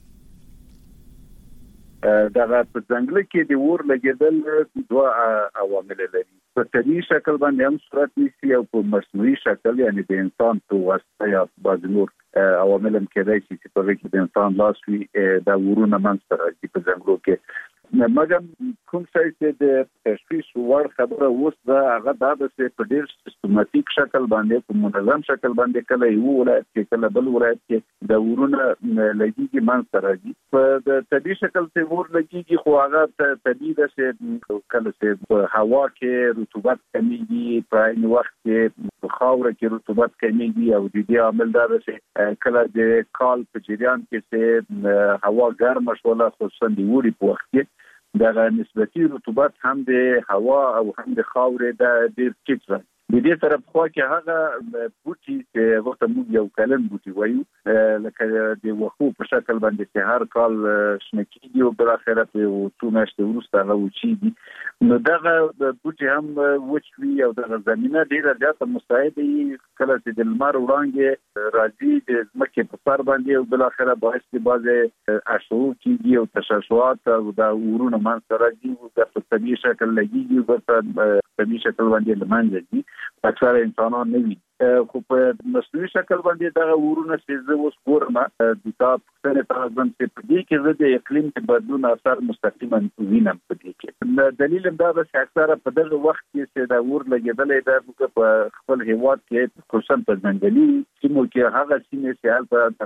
دغه په ځنګل کې د اور لګیدل دوه عوامل لري په طبيعي شکل باندې هم صورت نیسي او په مصنوعي شکل یعنی د انسان په واسطه یا بعض نور عوامل هم کېدای شي چې په هغه کې د انسان لاس وي دا ورونه منځته راځي په ځنګلو کې. مګر کوم څه چې د تشخیص وړ خبره اوس دا هغه دا چې په ډېر سیستماتیک شکل باندې په منظم شکل باندې کله یو ولایت کې کله بل ولایت کې د ورونه لګيږي منځته راځي. په د طبيعي شکل څخه ور لګيږي خو هغه طبيعي ده چې کله چې په هوا کې رطوبت کمیږي په عین وخت کې په خاور کې رطوبت کمیږي او د دې عامل دا چې کله د کال په جریان کې چې هوا ګرمه شوله خصوصا د وړي په وخت کې دا نسبتي رطوبت هم د هوا او هم د خاورې د ډېر ټیټ راځي. د دې طرف خو کې هغه بوټي چې وخت موږ یو کلن بوټي وایو لکه د وخو په شکل باندې چې هر کال شنکېږي او بل اخره په څو میاشتې وروسته هغه وچیږي نو دغه بوټي هم وچوي او د زمينه ډیره زیاته مساعده کله چې د لمر وړانګې راځي د ځمکې په سر باندې او بل اخره باعث دي بعضه اشعو کېږي او تشعشعات او د ورونه منځ راځي او د طبيعي شکل لګيږي او په طبيعي شکل باندې لمانځي اکثر انسانان نه وي خو په مصنوعي شکل باندې دا ورونه چې زه اوس ګورم د تاسو سره تاسو چې په دې کې د اقلیم د بدلون اثر مستقیما وینم په دې کې دلیل دا ده چې اکثر په دغه وخت کې چې دا ور لګیدلې ده په خپل هیواد کې خصوصا په ځنګلي سیمو کې هغه سیمې چې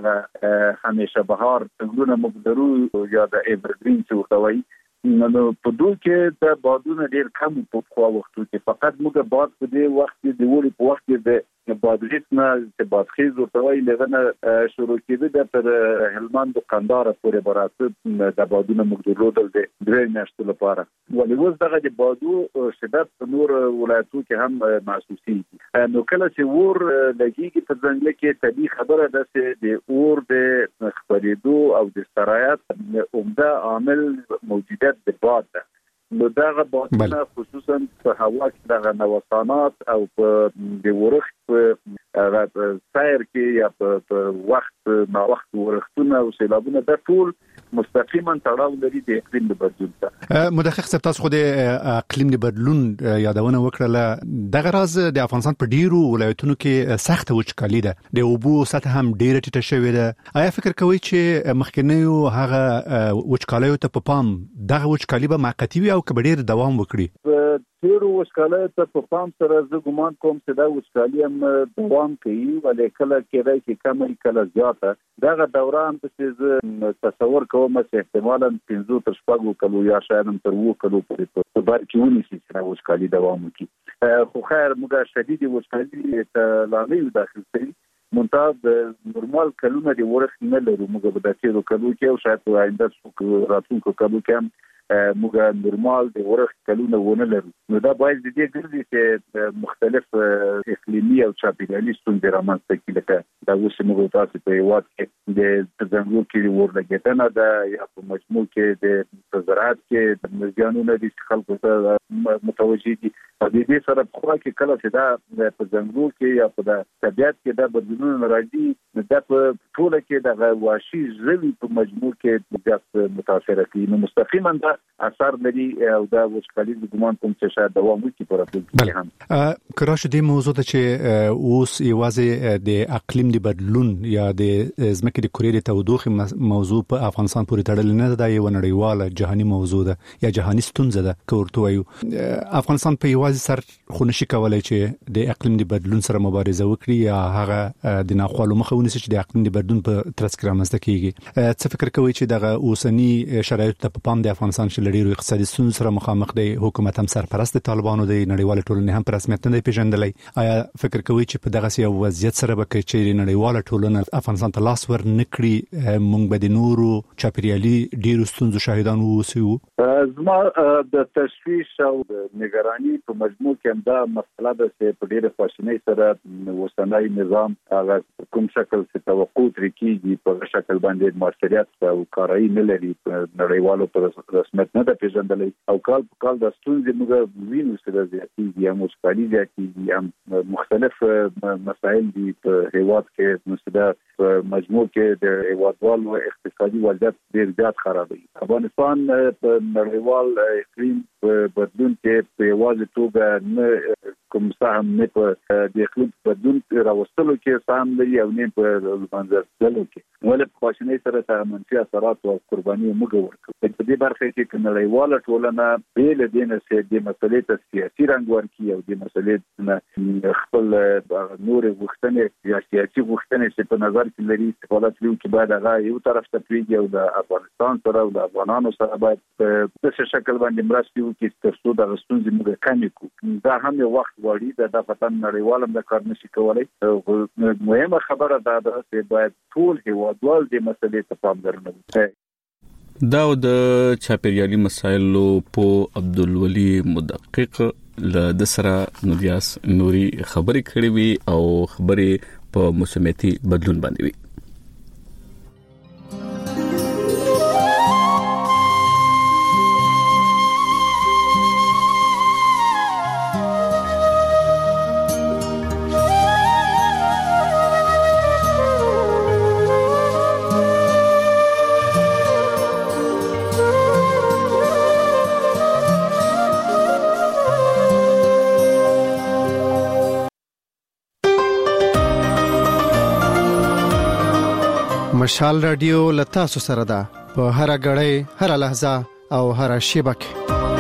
هلته همیشه بهار څنګه مقدرو یا د ایورګرین څه وتوي نو په دوی کې د بادونو ډیر کم په خو وختو کې فقط موږ باد په دې وخت کې د وړي په وخت کې د بادغیس نه چې بادخیز ورته لغنه شروع کېده د تر هلمند او قندهار پورې برابر د بادونو موږ درلودل د درې میاشتو لپاره ولې اوس دغه د بادو شدت په نور ولایتو کې هم محسوسي نو کله چې ور لګيږي په ځنګل کې طبيعي خبره ده چې د اور د خپرېدو او د سرایت عمده عامل موجودیت د باد ده نو دغه بادونه خصوصا په هوا کې دغه نوسانات او په د ورښت په سایر کې یا په وخت ما وخت ورښتونه او سیلابونه د ټول مستقیما تړاو لري د اقلیم د بدلون سره. مدقق څه تاسو خو د اقلیم د بدلون یادونه وکړه دغه راز د افغانستان په ډیرو ولایتونو کې سخت وچکالي ده د اوبو سطح هم ډیره ټیټه شوې ده آیا فکر کوئ چې مخکنیو هغه وچکالیو ته په پام دغه وچکالي به موقتی وي او که ډیر دوام وکړي؟ تیرو وچکالۍ ته په پام سره زه ګمان کوم چې دا وچکالي هم دوام کوي ولې کله کېدای شي کمه کله زیاته دغه دوران چې زه تصور کوم چې احتمالاً 15 تر 16 کلو یا شاید تر 20 کلو په بار کې ونیسي چې وچکالي دوام وکړي خو خیر موږ شدید وچکالي ته لا نه داخل شوي منتها د نورمال کلونه د ورښت نه لرو موږ به د تیرو کلو کې او شاید په آینده راتلونکو کلو کې هم موږ نورمال د ورښت کلونه ونه لرو نو دا باید د دې ګرځي چې مختلف اقلیمي او چاپیریالي ستونزې رامنځته کړي لکه دا اوس موږ تاسو په هیواد کې د ځنګلو کې ورلګیدنه ده یا په مجموع کې د زراعت کې د مزیانونو د خلکو ته متوجي دي په دې سره په خوا کې کله چې دا په ځنګلو کې یا په طبیعت کې دا بدلونونه راځي دا په ټوله کې د واشي ژوي په مجموع کې زیات متاثر کوي نو مستقیما دا اثر لري او دا وشکالي د ګمان کوم چې شاید دوام وکړي په راتلونکي کې هم کراش دې موضوع ته چې اوس یوازې د اقلیم د بدلون یا د ځمکې د کورې د تودوخې موضوع په افغانستان پورې تړل نه ده یو نړیواله جهاني موضوع ده یا جهاني ستونزه ده که ورته وایو افغانستان په یوازې سر خو نشي کولای چې د اقلیم د بدلون سره مبارزه وکړي یا هغه د ناخوالو مخه ونیسي چې د اقلیم د بدلون په ترڅ کې رامنځته کیږي څه فکر کوئ چې دغه اوسنی شرایط ته په پام د افغانستان چې لري اقتصادي ستونزو سره مخامخ دی حکومت هم سرپرست طالبانو دی نړیواله ټولنه هم پر رسمیت نه پیژندلای آیا فکر کوئ چې په دغه یو وضعیت سره به چې نړیواله ټولنه افغانستان ته لاس ور نکړي مونږ به د نورو چاپیریالي ډیرو ستونزو شاهدان ووسو زما د تشویش او د نگرانی په مجموع کې هم دا مسله ده چې په ډیره خواشینۍ سره وسنۍ نظام هغه کوم شکل چې توقع تر کېږي په شکل باندې مؤثریت او کارایی نه لري نړیوالو پر رسمیت نه ده پیژندلې او کال په کال د ستونزې موږ وینو چې د زیاتې یا مشکلې کیږي هم مختلف مسایل دي په هیواد کې مسله مجموع کې د هیوادوالو اقتصادي وضعیت ډیر زیات خرابوي. افغانستان په نړیوال اقلیم بدلون کې په یوازې توګه نه کوم سهم نه په د اقلیم بدلون راوستلو کې سهم لري او نه په منځلو کې ولې په خواشینۍ سره د منفي اثرات او قرباني موږ ورکړو. په دې برخه کې نړیواله ټولنه بیل دینه سي د مسلې ته سیاسي رنګ ورکړي او د مسلې خپل نور غوښتنې یا سیاسي غوښتنې چې په نظر کې لري استفاده کوي چې باید هغه یو طرف ته پریږي او د افغانستان سره او د افغانانو سره باید په څه شکل باندې مرستې وکړي ترڅو د ستونزې موږ کمې کړو. دا هم یو وخت غواړي د پتن نړیوال هم کار نشي کولای. مهمه خبره ده چې باید ټول هیوادوال د مسلې ته پاملرنه وکړي. دا د چاپیریالي مسایلو په عبدالولي مدقق د سره نوریاس نوري خبرې کړې وي او خبرې په موسمیاتي بدلون باندې وي. مشال رادیو لتا سره ده په هر غړې هر لحظه او هر شیبه کې.